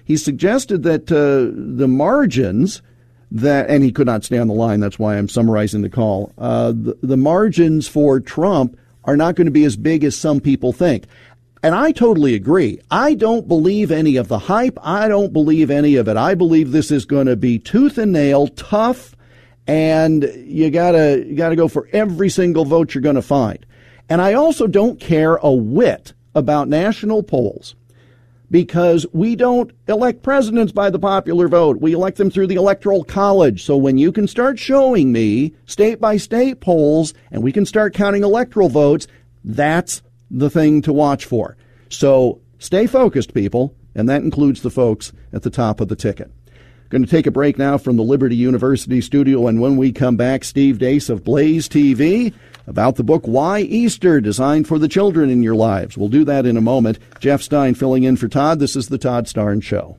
he suggested that uh, the margins that, and he could not stay on the line, that's why I'm summarizing the call, uh, the, the margins for Trump are not going to be as big as some people think. And I totally agree. I don't believe any of the hype. I don't believe any of it. I believe this is going to be tooth and nail, tough, and you gotta you gotta go for every single vote you're going to find. And I also don't care a whit about national polls, because we don't elect presidents by the popular vote. We elect them through the Electoral College. So when you can start showing me state-by-state polls and we can start counting electoral votes, that's the thing to watch for. So stay focused, people, and that includes the folks at the top of the ticket. Going to take a break now from the Liberty University studio, and when we come back, Steve Deace of Blaze T V about the book Why Easter, designed for the children in your lives. We'll do that in a moment. Jeff Stein filling in for Todd. This is the Todd Starnes Show.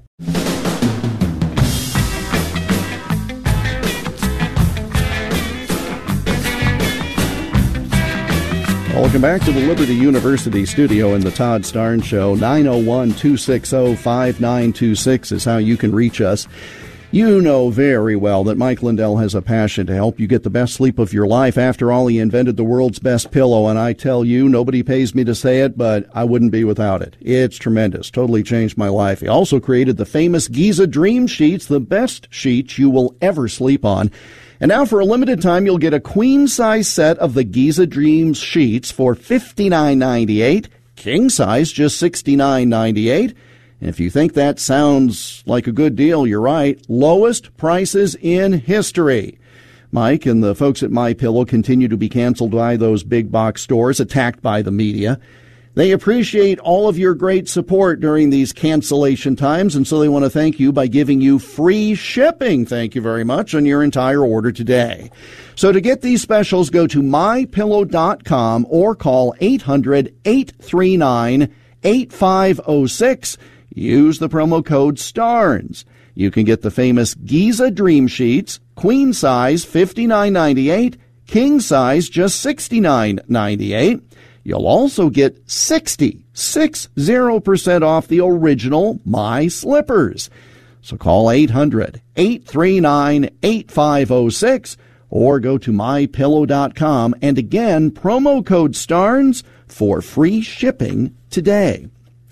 Welcome back to the Liberty University studio in the Todd Starnes Show. nine oh one, two six oh, five nine two six is how you can reach us. You know very well that Mike Lindell has a passion to help you get the best sleep of your life. After all, he invented the world's best pillow, and I tell you, nobody pays me to say it, but I wouldn't be without it. It's tremendous. Totally changed my life. He also created the famous Giza Dream Sheets, the best sheets you will ever sleep on. And now for a limited time, you'll get a queen-size set of the Giza Dreams sheets for fifty-nine ninety-eight, king-size just sixty-nine ninety-eight. And if you think that sounds like a good deal, you're right. Lowest prices in history. Mike and the folks at MyPillow continue to be canceled by those big box stores, attacked by the media. They appreciate all of your great support during these cancellation times, and so they want to thank you by giving you free shipping. Thank you very much on your entire order today. So to get these specials, go to my pillow dot com or call eight hundred, eight three nine, eight five oh six. Use the promo code STARNS. You can get the famous Giza Dream Sheets, queen size fifty-nine ninety-eight, king size just sixty-nine ninety-eight. You'll also get sixty, six zero percent off the original My Slippers. So call eight hundred, eight three nine, eight five oh six or go to my pillow dot com. And again, promo code STARNS for free shipping today.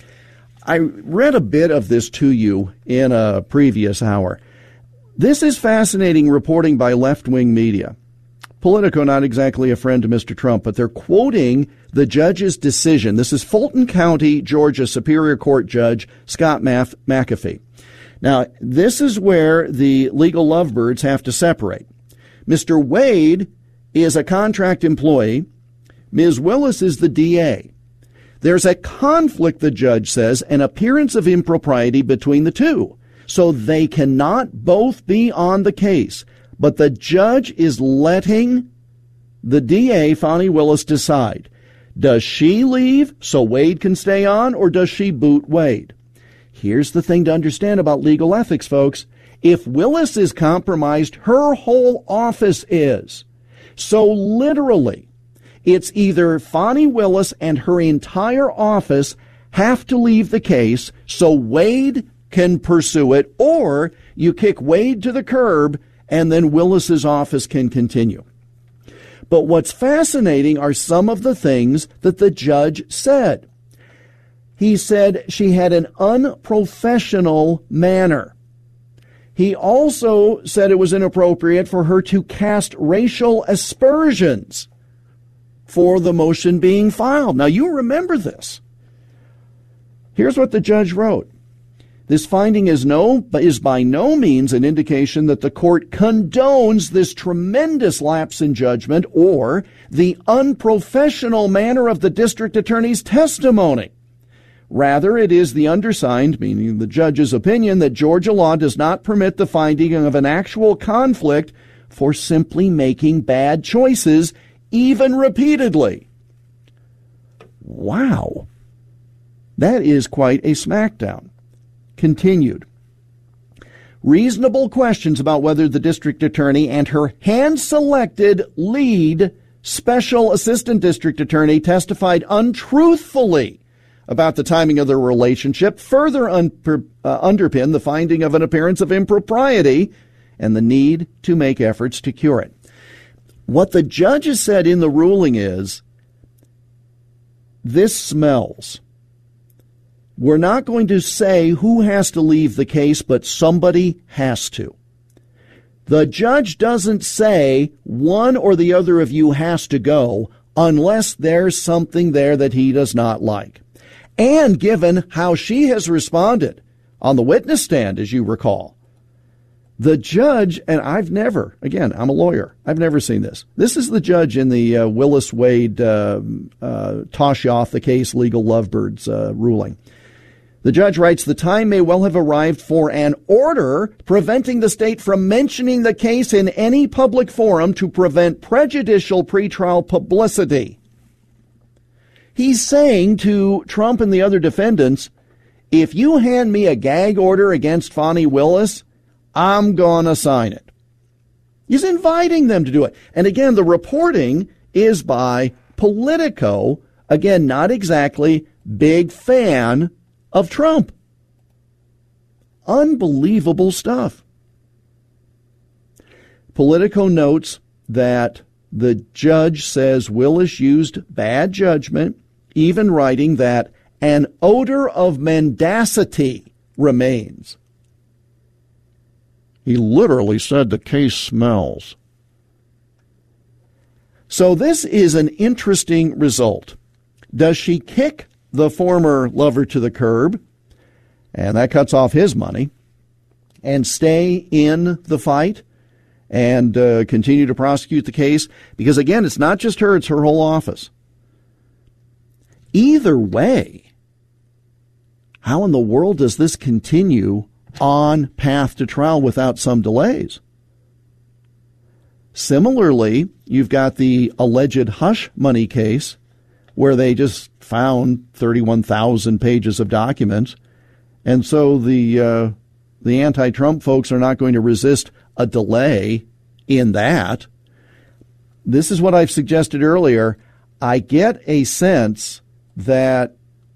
I read a bit of this to you in a previous hour. This is fascinating reporting by left-wing media. Politico, not exactly a friend to Mister Trump, but they're quoting the judge's decision. This is Fulton County, Georgia Superior Court Judge Scott Math- McAfee. Now, this is where the legal lovebirds have to separate. Mister Wade is a contract employee. Miz Willis is the D A. There's a conflict, the judge says, an appearance of impropriety between the two. So they cannot both be on the case. But the judge is letting the D A, Fani Willis, decide. Does she leave so Wade can stay on, or does she boot Wade? Here's the thing to understand about legal ethics, folks. If Willis is compromised, her whole office is. So literally, it's either Fani Willis and her entire office have to leave the case so Wade can pursue it, or you kick Wade to the curb and then Willis's office can continue. But what's fascinating are some of the things that the judge said. He said she had an unprofessional manner. He also said it was inappropriate for her to cast racial aspersions for the motion being filed. Now, you remember this. Here's what the judge wrote. This finding is no, is by no means an indication that the court condones this tremendous lapse in judgment or the unprofessional manner of the district attorney's testimony. Rather, it is the undersigned, meaning the judge's opinion, that Georgia law does not permit the finding of an actual conflict for simply making bad choices, even repeatedly. Wow. That is quite a smackdown. Continued. Reasonable questions about whether the district attorney and her hand-selected lead special assistant district attorney testified untruthfully about the timing of their relationship further un- uh, underpin the finding of an appearance of impropriety and the need to make efforts to cure it. What the judge has said in the ruling is, this smells. We're not going to say who has to leave the case, but somebody has to. The judge doesn't say one or the other of you has to go unless there's something there that he does not like. And given how she has responded on the witness stand, as you recall, the judge, and I've never, again, I'm a lawyer, I've never seen this. This is the judge in the uh, Willis Wade uh, uh, toss you off the case legal lovebirds uh, ruling. The judge writes, the time may well have arrived for an order preventing the state from mentioning the case in any public forum to prevent prejudicial pretrial publicity. He's saying to Trump and the other defendants, if you hand me a gag order against Fani Willis, I'm going to sign it. He's inviting them to do it. And again, the reporting is by Politico. Again, not exactly big fan of Trump. Unbelievable stuff. Politico notes that the judge says Willis used bad judgment, even writing that an odor of mendacity remains. He literally said the case smells. So this is an interesting result. Does she kick the former lover to the curb, and that cuts off his money, and stay in the fight and uh, continue to prosecute the case? Because, again, it's not just her, it's her whole office. Either way, how in the world does this continue on path to trial without some delays? Similarly, you've got the alleged hush money case where they just found thirty-one thousand pages of documents. And so the uh, the anti-Trump folks are not going to resist a delay in that. This is what I've suggested earlier. I get a sense that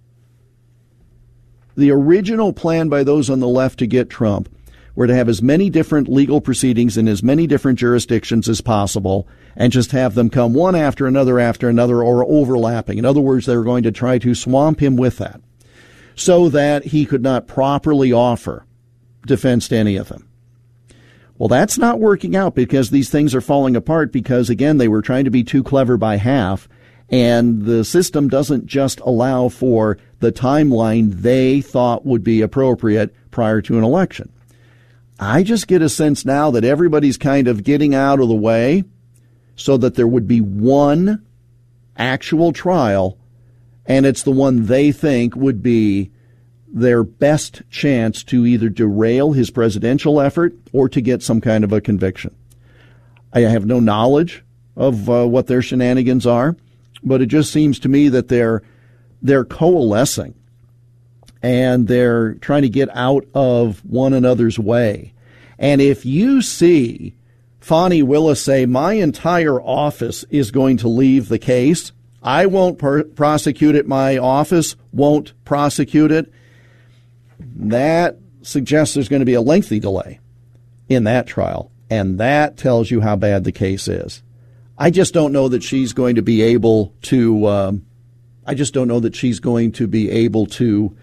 the original plan by those on the left to get Trump were to have as many different legal proceedings in as many different jurisdictions as possible and just have them come one after another after another or overlapping. In other words, they were going to try to swamp him with that so that he could not properly offer defense to any of them. Well, that's not working out because these things are falling apart because, again, they were trying to be too clever by half, and the system doesn't just allow for the timeline they thought would be appropriate prior to an election. I just get a sense now that everybody's kind of getting out of the way so that there would be one actual trial, and it's the one they think would be their best chance to either derail his presidential effort or to get some kind of a conviction. I have no knowledge of uh, what their shenanigans are, but it just seems to me that they're they're coalescing and they're trying to get out of one another's way. And if you see Fani Willis say, my entire office is going to leave the case, I won't per- prosecute it, my office won't prosecute it, that suggests there's going to be a lengthy delay in that trial. And that tells you how bad the case is. I just don't know that she's going to be able to, um, I just don't know that she's going to be able to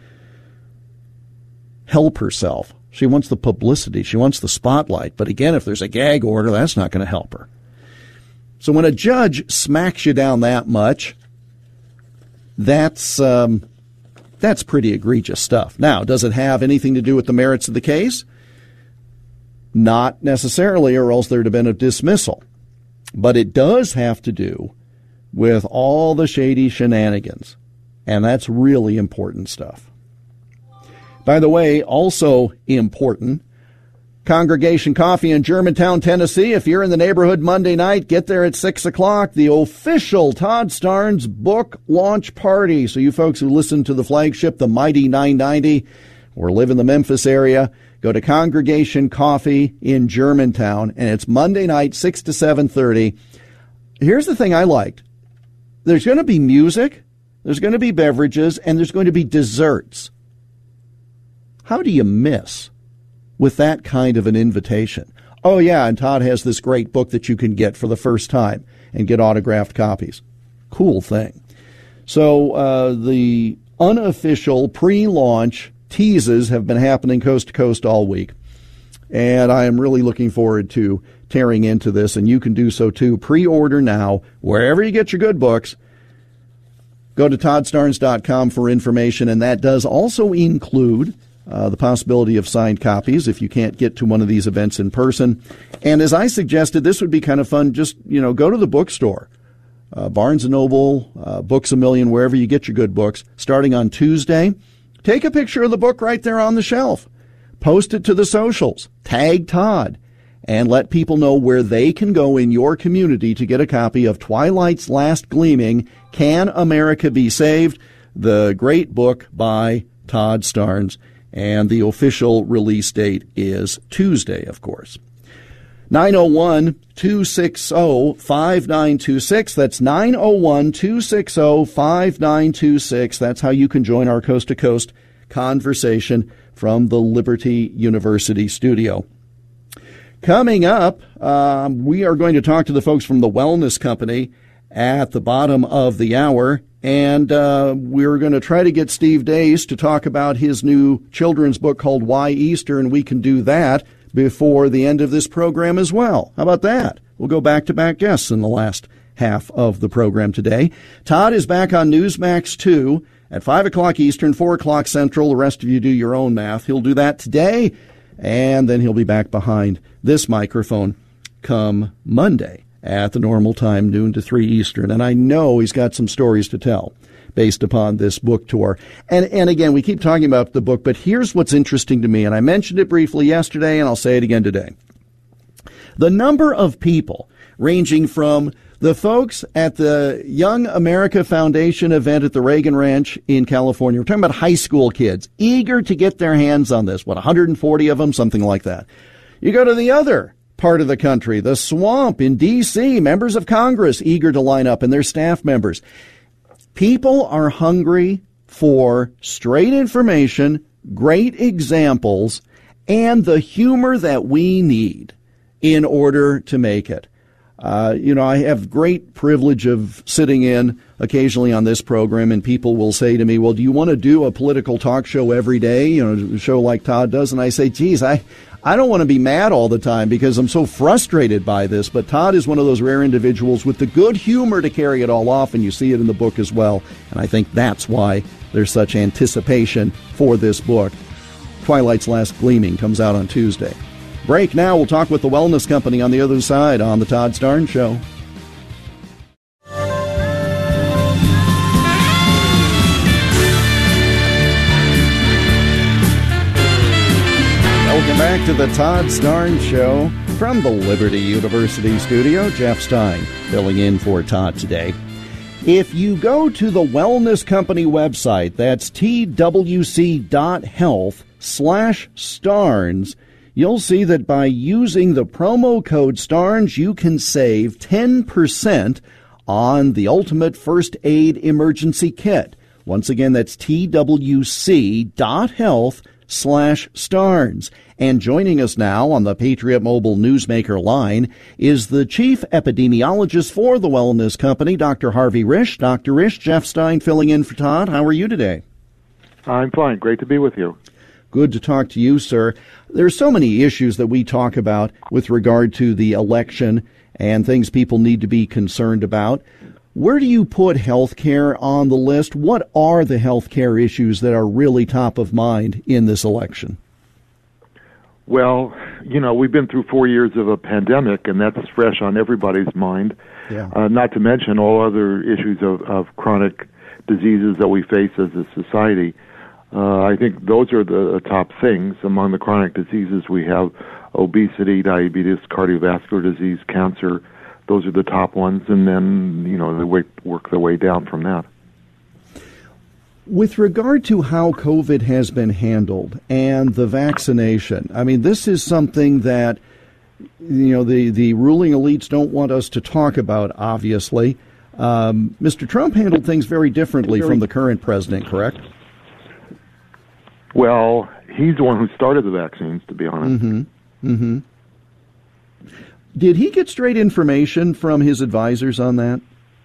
help herself. She wants the publicity. She wants the spotlight. But again, if there's a gag order, that's not going to help her. So when a judge smacks you down that much, that's, um, that's pretty egregious stuff. Now, does it have anything to do with the merits of the case? Not necessarily, or else there'd have been a dismissal. But it does have to do with all the shady shenanigans. And that's really important stuff. By the way, also important, Congregation Coffee in Germantown, Tennessee. If you're in the neighborhood Monday night, get there at six o'clock. The official Todd Starnes book launch party. So you folks who listen to the flagship, the Mighty nine ninety, or live in the Memphis area, go to Congregation Coffee in Germantown, and it's Monday night, six to seven thirty. Here's the thing I liked. There's going to be music, there's going to be beverages, and there's going to be desserts. How do you miss with that kind of an invitation? Oh, yeah, and Todd has this great book that you can get for the first time and get autographed copies. Cool thing. So uh, the unofficial pre-launch teases have been happening coast to coast all week, and I am really looking forward to tearing into this, and you can do so too. Pre-order now, wherever you get your good books. Go to todd starnes dot com for information, and that does also include uh, the possibility of signed copies if you can't get to one of these events in person. And as I suggested, this would be kind of fun. Just, you know, go to the bookstore, uh, Barnes and Noble, uh, Books A Million, wherever you get your good books, starting on Tuesday. Take a picture of the book right there on the shelf. Post it to the socials. Tag Todd. And let people know where they can go in your community to get a copy of Twilight's Last Gleaming, Can America Be Saved? The great book by Todd Starnes. And the official release date is Tuesday, of course. nine oh one, two six oh, five nine two six. That's nine oh one, two six oh, five nine two six. That's how you can join our coast-to-coast conversation from the Liberty University studio. Coming up, um, we are going to talk to the folks from the Wellness Company at the bottom of the hour, and uh, we're going to try to get Steve Deace to talk about his new children's book called Why Easter, and we can do that before the end of this program as well. How about that? We'll go back-to-back guests in the last half of the program today. Todd is back on Newsmax two at five o'clock Eastern, four o'clock Central. The rest of you do your own math. He'll do that today, and then he'll be back behind this microphone come Monday at the normal time, noon to three Eastern. And I know he's got some stories to tell based upon this book tour. And and again, we keep talking about the book, but here's what's interesting to me, and I mentioned it briefly yesterday, and I'll say it again today. The number of people ranging from the folks at the Young America Foundation event at the Reagan Ranch in California, we're talking about high school kids, eager to get their hands on this, what, one hundred forty of them, something like that. You go to the other part of the country, the swamp in D C, members of Congress eager to line up and their staff members. People are hungry for straight information, great examples, and the humor that we need in order to make it. Uh, you know, I have great privilege of sitting in occasionally on this program, and people will say to me, well, do you want to do a political talk show every day, you know, a show like Todd does? And I say, geez, I, I don't want to be mad all the time because I'm so frustrated by this. But Todd is one of those rare individuals with the good humor to carry it all off, and you see it in the book as well. And I think that's why there's such anticipation for this book. Twilight's Last Gleaming comes out on Tuesday. Break now. We'll talk with the Wellness Company on the other side on the Todd Starnes Show. Welcome back to the Todd Starnes Show from the Liberty University studio. Jeff Stein filling in for Todd today. If you go to the Wellness Company website, that's twc.health slash Starnes, you'll see that by using the promo code Starnes, you can save ten percent on the Ultimate First Aid Emergency Kit. Once again, that's twc.health slash Starnes. And joining us now on the Patriot Mobile Newsmaker line is the Chief Epidemiologist for the Wellness Company, Doctor Harvey Risch. Doctor Risch, Jeff Stein filling in for Todd. How are you today? I'm fine. Great to be with you. Good to talk to you, sir. There's so many issues that we talk about with regard to the election and things people need to be concerned about. Where do you put health care on the list? What are the health care issues that are really top of mind in this election? Well, you know, we've been through four years of a pandemic, and that's fresh on everybody's mind. Yeah. Uh, not to mention all other issues of, of chronic diseases that we face as a society. Uh, I think those are the top things. Among the chronic diseases, we have obesity, diabetes, cardiovascular disease, cancer. Those are the top ones, and then, you know, they work their way down from that. With regard to how COVID has been handled and the vaccination, I mean, this is something that, you know, the, the ruling elites don't want us to talk about, obviously. Um, Mister Trump handled things very differently from the current president, correct? Well, he's the one who started the vaccines, to be honest. Mm-hmm. Mm-hmm. Did he get straight information from his advisors on that?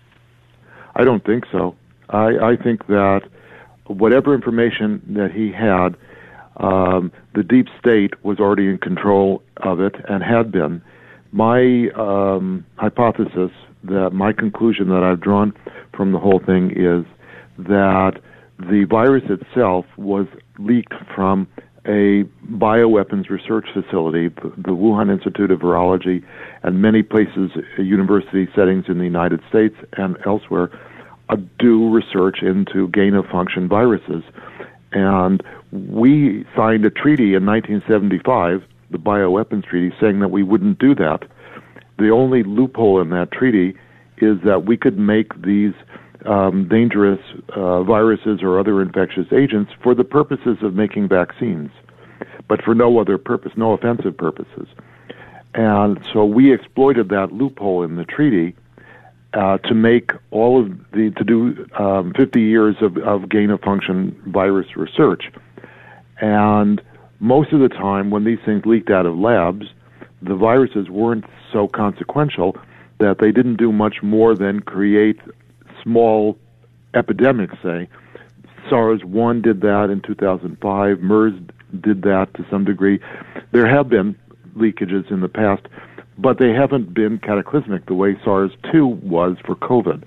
I don't think so. I, I think that whatever information that he had, um, the deep state was already in control of it and had been. My um, hypothesis, that my conclusion that I've drawn from the whole thing is that the virus itself was leaked from a bioweapons research facility, the Wuhan Institute of Virology, and many places, university settings in the United States and elsewhere, uh, do research into gain-of-function viruses. And we signed a treaty in nineteen seventy-five, the Bioweapons Treaty, saying that we wouldn't do that. The only loophole in that treaty is that we could make these um, dangerous uh, viruses or other infectious agents for the purposes of making vaccines, but for no other purpose, no offensive purposes. And so we exploited that loophole in the treaty uh, to make all of the, to do um, fifty years of, of gain-of-function virus research. And most of the time when these things leaked out of labs, the viruses weren't so consequential that they didn't do much more than create small epidemics, say. SARS one did that in two thousand five. MERS did that to some degree. There have been leakages in the past, but they haven't been cataclysmic the way SARS two was for COVID.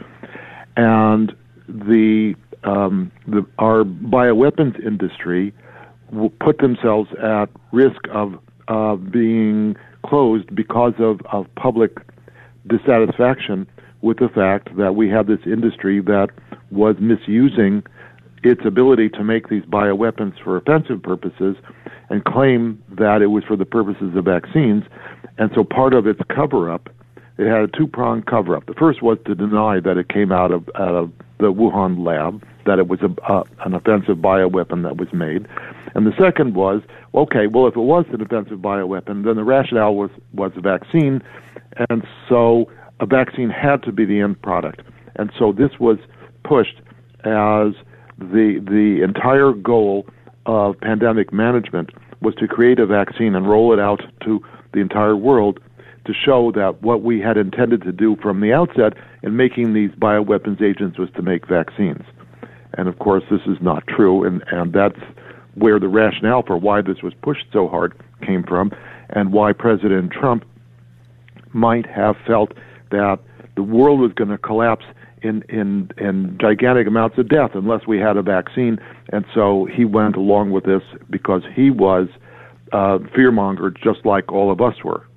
And the, um, the our bioweapons industry will put themselves at risk of uh, being closed because of, of public dissatisfaction with the fact that we have this industry that was misusing its ability to make these bioweapons for offensive purposes and claim that it was for the purposes of vaccines. And so part of its cover-up, it had a two-pronged cover-up. The first was to deny that it came out of, out of the Wuhan lab, that it was a, uh, an offensive bioweapon that was made. And the second was, okay, well, if it was an offensive bioweapon, then the rationale was, was a vaccine, and so a vaccine had to be the end product. And so this was pushed as the the entire goal of pandemic management was to create a vaccine and roll it out to the entire world to show that what we had intended to do from the outset in making these bioweapons agents was to make vaccines. And of course, this is not true, and, and that's where the rationale for why this was pushed so hard came from, and why President Trump might have felt that the world was going to collapse in, in, in gigantic amounts of death unless we had a vaccine. And so he went along with this because he was uh, fear-mongered just like all of us were.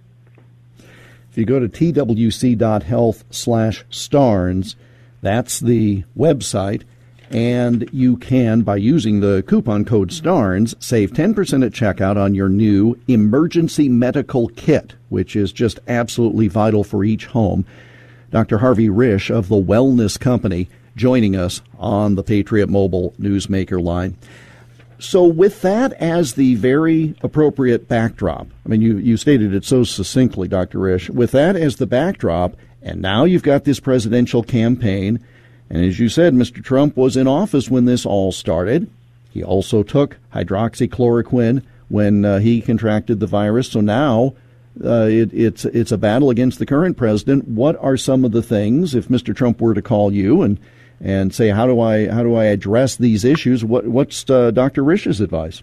If you go to twc.health slash Starnes, that's the website, and you can, by using the coupon code STARNS, save ten percent at checkout on your new emergency medical kit, which is just absolutely vital for each home. Doctor Harvey Risch of the Wellness Company joining us on the Patriot Mobile Newsmaker line. So with that as the very appropriate backdrop, I mean, you, you stated it so succinctly, Doctor Risch, with that as the backdrop, and now you've got this presidential campaign, and as you said, Mister Trump was in office when this all started. He also took hydroxychloroquine when uh, he contracted the virus, so now uh, it, it's it's a battle against the current president. What are some of the things, if Mister Trump were to call you and and say, how do I how do I address these issues? What what's uh, Doctor Risch's advice?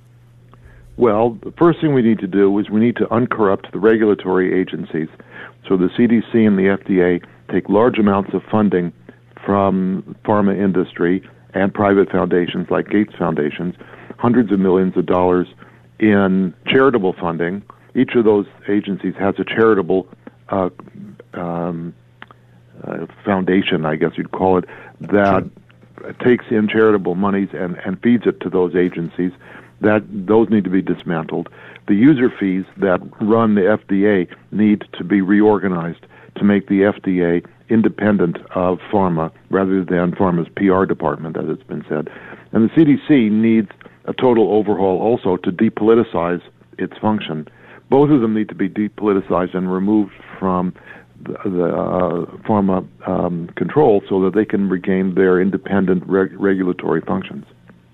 Well, the first thing we need to do is we need to uncorrupt the regulatory agencies. So the C D C and the F D A take large amounts of funding from pharma industry and private foundations like Gates Foundations, hundreds of millions of dollars in charitable funding. Each of those agencies has a charitable uh, um, uh, foundation, I guess you'd call it, that sure. takes in charitable monies and, and feeds it to those agencies. That those need to be dismantled. The user fees that run the F D A need to be reorganized to make the F D A independent of pharma rather than pharma's P R department, as it's been said. And the C D C needs a total overhaul also to depoliticize its function. Both of them need to be depoliticized and removed from the, the uh, pharma um, control so that they can regain their independent reg- regulatory functions.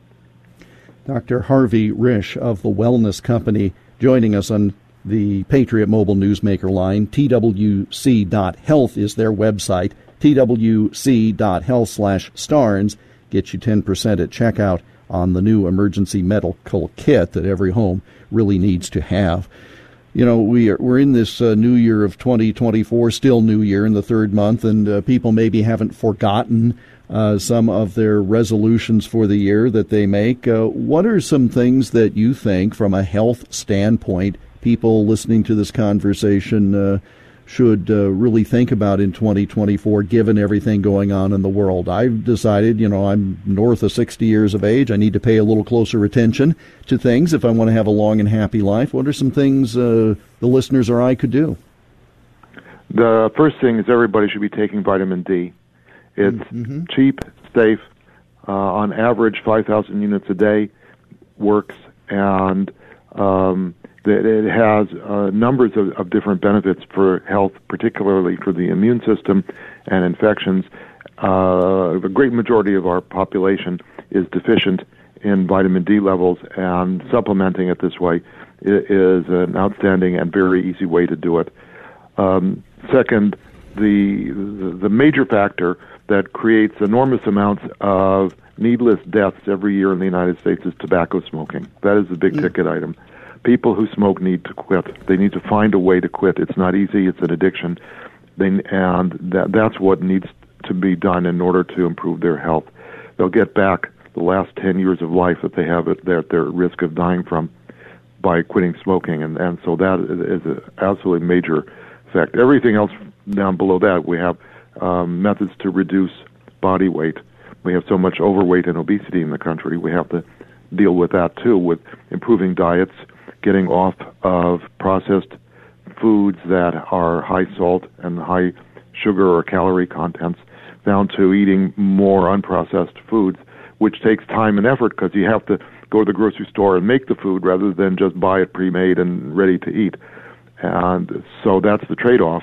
Doctor Harvey Risch of the Wellness Company joining us on the Patriot Mobile Newsmaker line. T W C dot health is their website. T W C dot health slash STARNS gets you ten percent at checkout on the new emergency medical kit that every home really needs to have. You know, we are, we're in this uh, new year of twenty twenty-four, still new year in the third month, and uh, people maybe haven't forgotten uh, some of their resolutions for the year that they make. Uh, what are some things that you think, from a health standpoint, people listening to this conversation uh, should uh, really think about in twenty twenty-four, given everything going on in the world? I've decided, you know, I'm north of sixty years of age. I need to pay a little closer attention to things if I want to have a long and happy life. What are some things uh, the listeners or I could do? The first thing is everybody should be taking vitamin D. It's mm-hmm. cheap, safe. Uh, on average, five thousand units a day works, and um, it has uh, numbers of, of different benefits for health, particularly for the immune system and infections. Uh, the great majority of our population is deficient in vitamin D levels, and supplementing it this way is an outstanding and very easy way to do it. Um, second, the the major factor that creates enormous amounts of needless deaths every year in the United States is tobacco smoking. That is the big mm. ticket item. People who smoke need to quit. They need to find a way to quit. It's not easy. It's an addiction. They, and that, that's what needs to be done in order to improve their health. They'll get back the last ten years of life that they have at their, their risk of dying from by quitting smoking. And, and so that is an absolutely major effect. Everything else down below that, we have um, methods to reduce body weight. We have so much overweight and obesity in the country. We have to deal with that, too, with improving diets, getting off of processed foods that are high salt and high sugar or calorie contents, down to eating more unprocessed foods, which takes time and effort because you have to go to the grocery store and make the food rather than just buy it pre-made and ready to eat. And so that's the trade-off.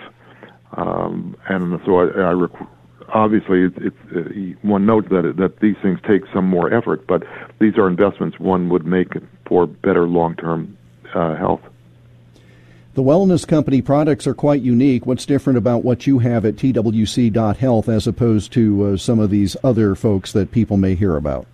Um, and so I, I rec- obviously it's, it's, uh, one notes that it, that these things take some more effort, but these are investments one would make for better long-term uh, health. The Wellness Company products are quite unique. What's different about what you have at T W C dot health as opposed to uh, some of these other folks that people may hear about?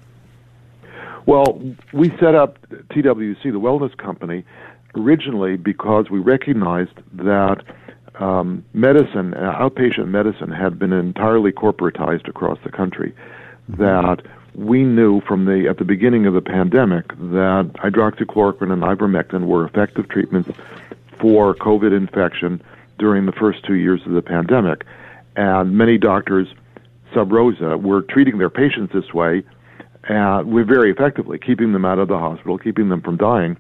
Well, we set up T W C, the Wellness Company, originally because we recognized that um, medicine, outpatient medicine, had been entirely corporatized across the country. That we knew from the at the beginning of the pandemic that hydroxychloroquine and ivermectin were effective treatments for COVID infection during the first two years of the pandemic. And many doctors, sub rosa, were treating their patients this way, and we're very effectively keeping them out of the hospital, keeping them from dying.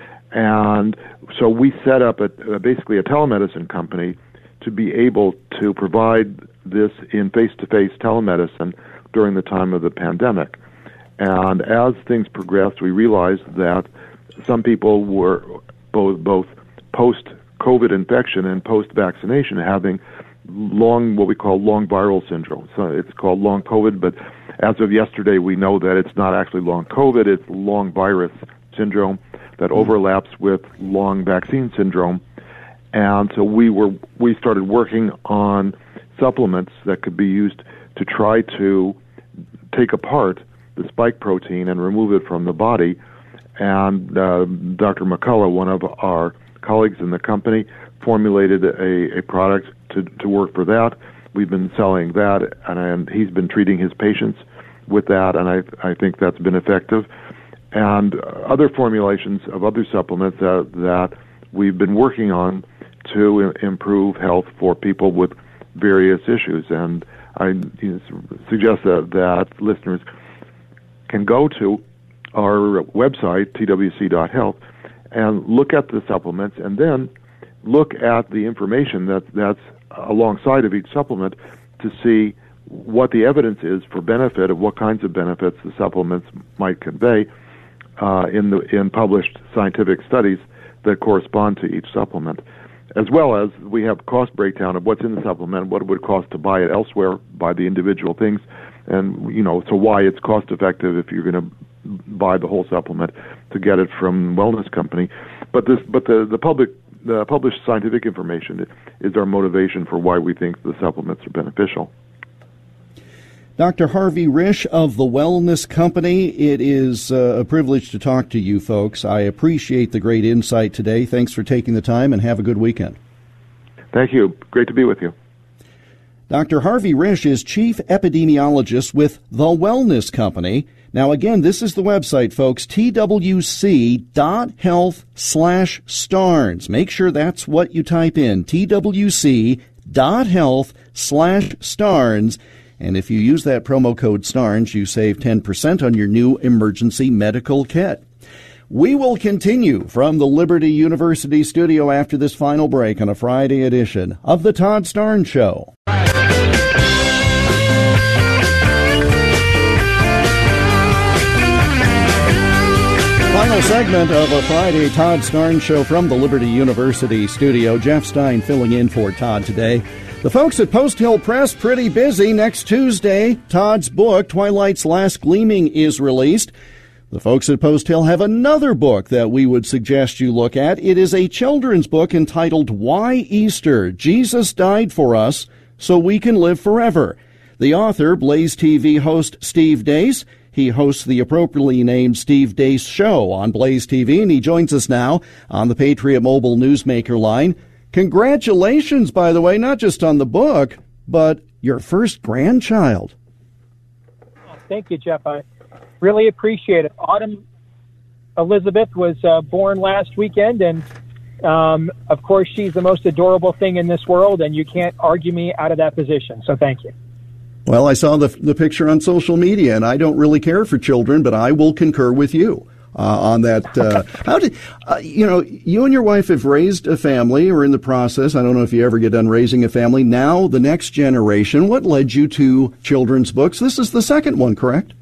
And so we set up a, a, basically a telemedicine company to be able to provide this in face-to-face telemedicine during the time of the pandemic. And as things progressed, we realized that some people were both, both post-COVID infection and post-vaccination having long, what we call long viral syndrome. So it's called long COVID, but as of yesterday, we know that it's not actually long COVID, it's long virus syndrome that overlaps with long vaccine syndrome. And so we were we started working on supplements that could be used to try to take apart the spike protein and remove it from the body. And uh, Doctor McCullough, one of our colleagues in the company, formulated a, a product to, to work for that. We've been selling that, and, and he's been treating his patients with that, and I, I think that's been effective. And other formulations of other supplements uh, that we've been working on to I- improve health for people with various issues. And I you know, suggest that, that listeners can go to our website, T W C dot health, and look at the supplements, and then look at the information that, that's alongside of each supplement to see what the evidence is for benefit of what kinds of benefits the supplements might convey uh, in the in published scientific studies that correspond to each supplement. as well as we have cost breakdown of what's in the supplement, what it would cost to buy it elsewhere, buy the individual things, and, you know, so why it's cost effective if you're going to buy the whole supplement to get it from Wellness Company. But this, but the, the public, the published scientific information is our motivation for why we think the supplements are beneficial. Doctor Harvey Risch of the Wellness Company, it is uh, a privilege to talk to you folks. I appreciate the great insight today. Thanks for taking the time, and have a good weekend. Thank you. Great to be with you. Doctor Harvey Risch is Chief Epidemiologist with the Wellness Company. Now, again, this is the website, folks, twc.health slash starns. Make sure that's what you type in, twc.health slash starns. And if you use that promo code STARNS, you save ten percent on your new emergency medical kit. We will continue from the Liberty University studio after this final break on a Friday edition of the Todd Starnes Show. Final segment of a Friday Todd Starnes Show from the Liberty University studio. Jeff Stein filling in for Todd today. The folks at Post Hill Press, pretty busy. Next Tuesday, Todd's book, Twilight's Last Gleaming, is released. The folks at Post Hill have another book that we would suggest you look at. It is a children's book entitled Why Easter? Jesus Died for Us So We Can Live Forever. The author, Blaze T V host Steve Deace. He hosts the appropriately named Steve Deace Show on Blaze T V, and he joins us now on the Patriot Mobile Newsmaker line. Congratulations, by the way, not just on the book, but your first grandchild. Oh, thank you, Jeff. I really appreciate it. Autumn Elizabeth was uh, born last weekend, and um, of course, she's the most adorable thing in this world, and you can't argue me out of that position. So thank you. Well, I saw the the picture on social media, and I don't really care for children, but I will concur with you. Uh, on that, uh, how did, uh, you know, you and your wife have raised a family or in the process. I don't know if you ever get done raising a family. Now, the next generation, what led you to children's books? This is the second one, correct?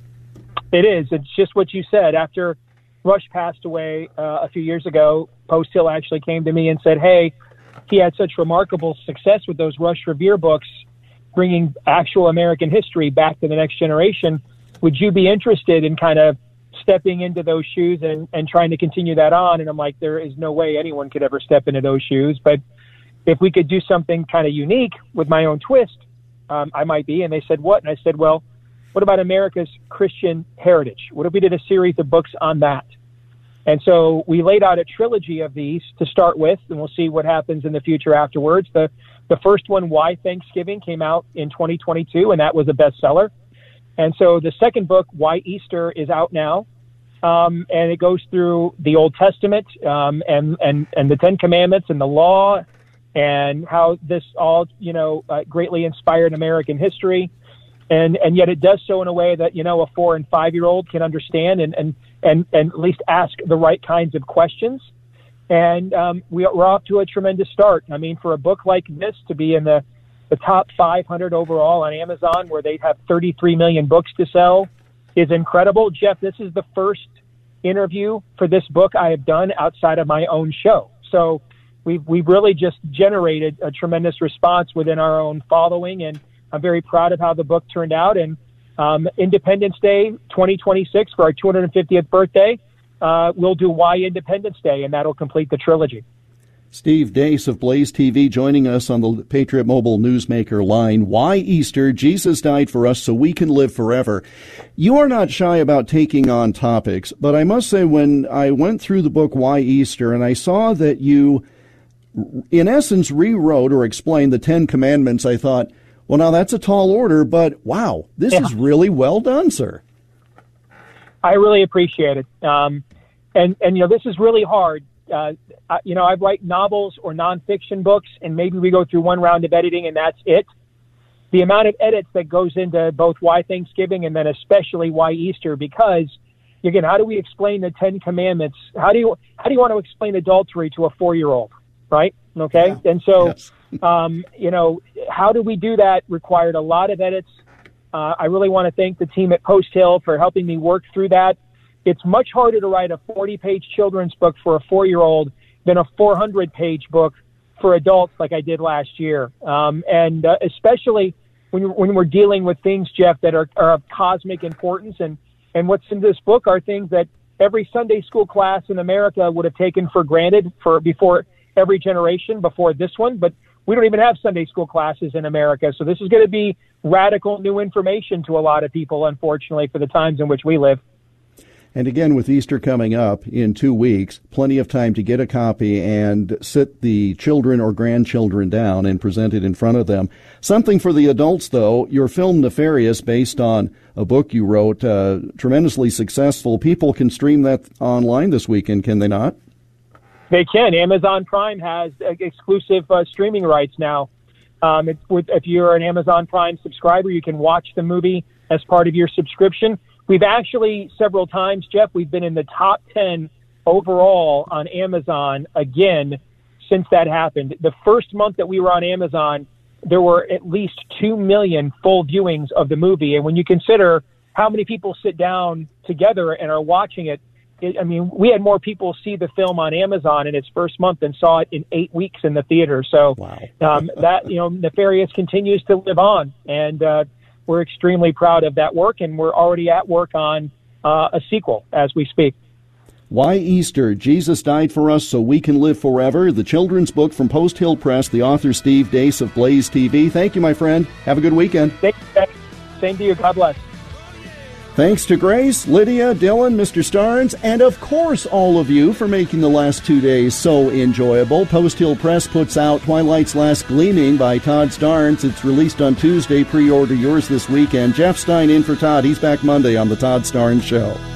It is. It's just what you said. After Rush passed away uh, a few years ago, Post Hill actually came to me and said, hey, he had such remarkable success with those Rush Revere books, bringing actual American history back to the next generation. Would you be interested in kind of stepping into those shoes and, and trying to continue that on? And I'm like, there is no way anyone could ever step into those shoes. But if we could do something kind of unique with my own twist, um, I might be. And they said, what? And I said, well, what about America's Christian heritage? What if we did a series of books on that? And so we laid out a trilogy of these to start with, and we'll see what happens in the future afterwards. The, the first one, Why Thanksgiving, came out in twenty twenty-two, and that was a bestseller. And so the second book, Why Easter, is out now, um, and it goes through the Old Testament um, and, and, and the Ten Commandments and the law and how this all, you know, uh, greatly inspired American history. And and yet it does so in a way that, you know, a four- and five-year-old can understand and, and, and, and at least ask the right kinds of questions. And um, we, we're off to a tremendous start. I mean, for a book like this to be in the the top five hundred overall on Amazon, where they have thirty-three million books to sell, is incredible. Jeff, this is the first interview for this book I have done outside of my own show. So we've, we've really just generated a tremendous response within our own following, and I'm very proud of how the book turned out. And um, Independence Day twenty twenty-six, for our two hundred fiftieth birthday, uh, we'll do Why Independence Day, and that'll complete the trilogy. Steve Deace of Blaze T V joining us on the Patriot Mobile Newsmaker line. Why Easter? Jesus died for us so we can live forever. You are not shy about taking on topics, but I must say when I went through the book Why Easter and I saw that you, in essence, rewrote or explained the Ten Commandments, I thought, well, now that's a tall order, but wow, this yeah. is really well done, sir. I really appreciate it. Um, and, and, you know, this is really hard. Uh, I, you know, I write novels or nonfiction books, and maybe we go through one round of editing and that's it. The amount of edits that goes into both Why Thanksgiving and then especially Why Easter, because, again, how do we explain the Ten Commandments? How do you how do you want to explain adultery to a four-year-old, right? Okay, yeah. And so, yes. um, you know, how do we do that required a lot of edits. Uh, I really want to thank the team at Post Hill for helping me work through that. It's much harder to write a forty-page children's book for a four-year-old than a four hundred page book for adults like I did last year. Um, and uh, especially when, you're, when we're dealing with things, Jeff, that are, are of cosmic importance. And, and what's in this book are things that every Sunday school class in America would have taken for granted for before every generation before this one. But we don't even have Sunday school classes in America. So this is going to be radical new information to a lot of people, unfortunately, for the times in which we live. And again, with Easter coming up in two weeks, plenty of time to get a copy and sit the children or grandchildren down and present it in front of them. Something for the adults, though. Your film Nefarious, based on a book you wrote, uh, tremendously successful. People can stream that online this weekend, can they not? They can. Amazon Prime has uh, exclusive uh, streaming rights now. Um, it's with, if you're an Amazon Prime subscriber, you can watch the movie as part of your subscription. We've actually, several times, Jeff, we've been in the top ten overall on Amazon again since that happened. The first month that we were on Amazon, there were at least two million full viewings of the movie. And when you consider how many people sit down together and are watching it, it I mean, we had more people see the film on Amazon in its first month than saw it in eight weeks in the theater. So wow. um, that, you know, Nefarious continues to live on. And, uh, we're extremely proud of that work, and we're already at work on uh, a sequel as we speak. Why Easter? Jesus died for us so we can live forever. The children's book from Post Hill Press, the author Steve Deace of Blaze T V. Thank you, my friend. Have a good weekend. Thank you. Same to you. God bless. Thanks to Grace, Lydia, Dylan, Mister Starnes, and of course all of you for making the last two days so enjoyable. Post Hill Press puts out Twilight's Last Gleaming by Todd Starnes. It's released on Tuesday. Pre-order yours this weekend. Jeff Stein in for Todd. He's back Monday on the Todd Starnes Show.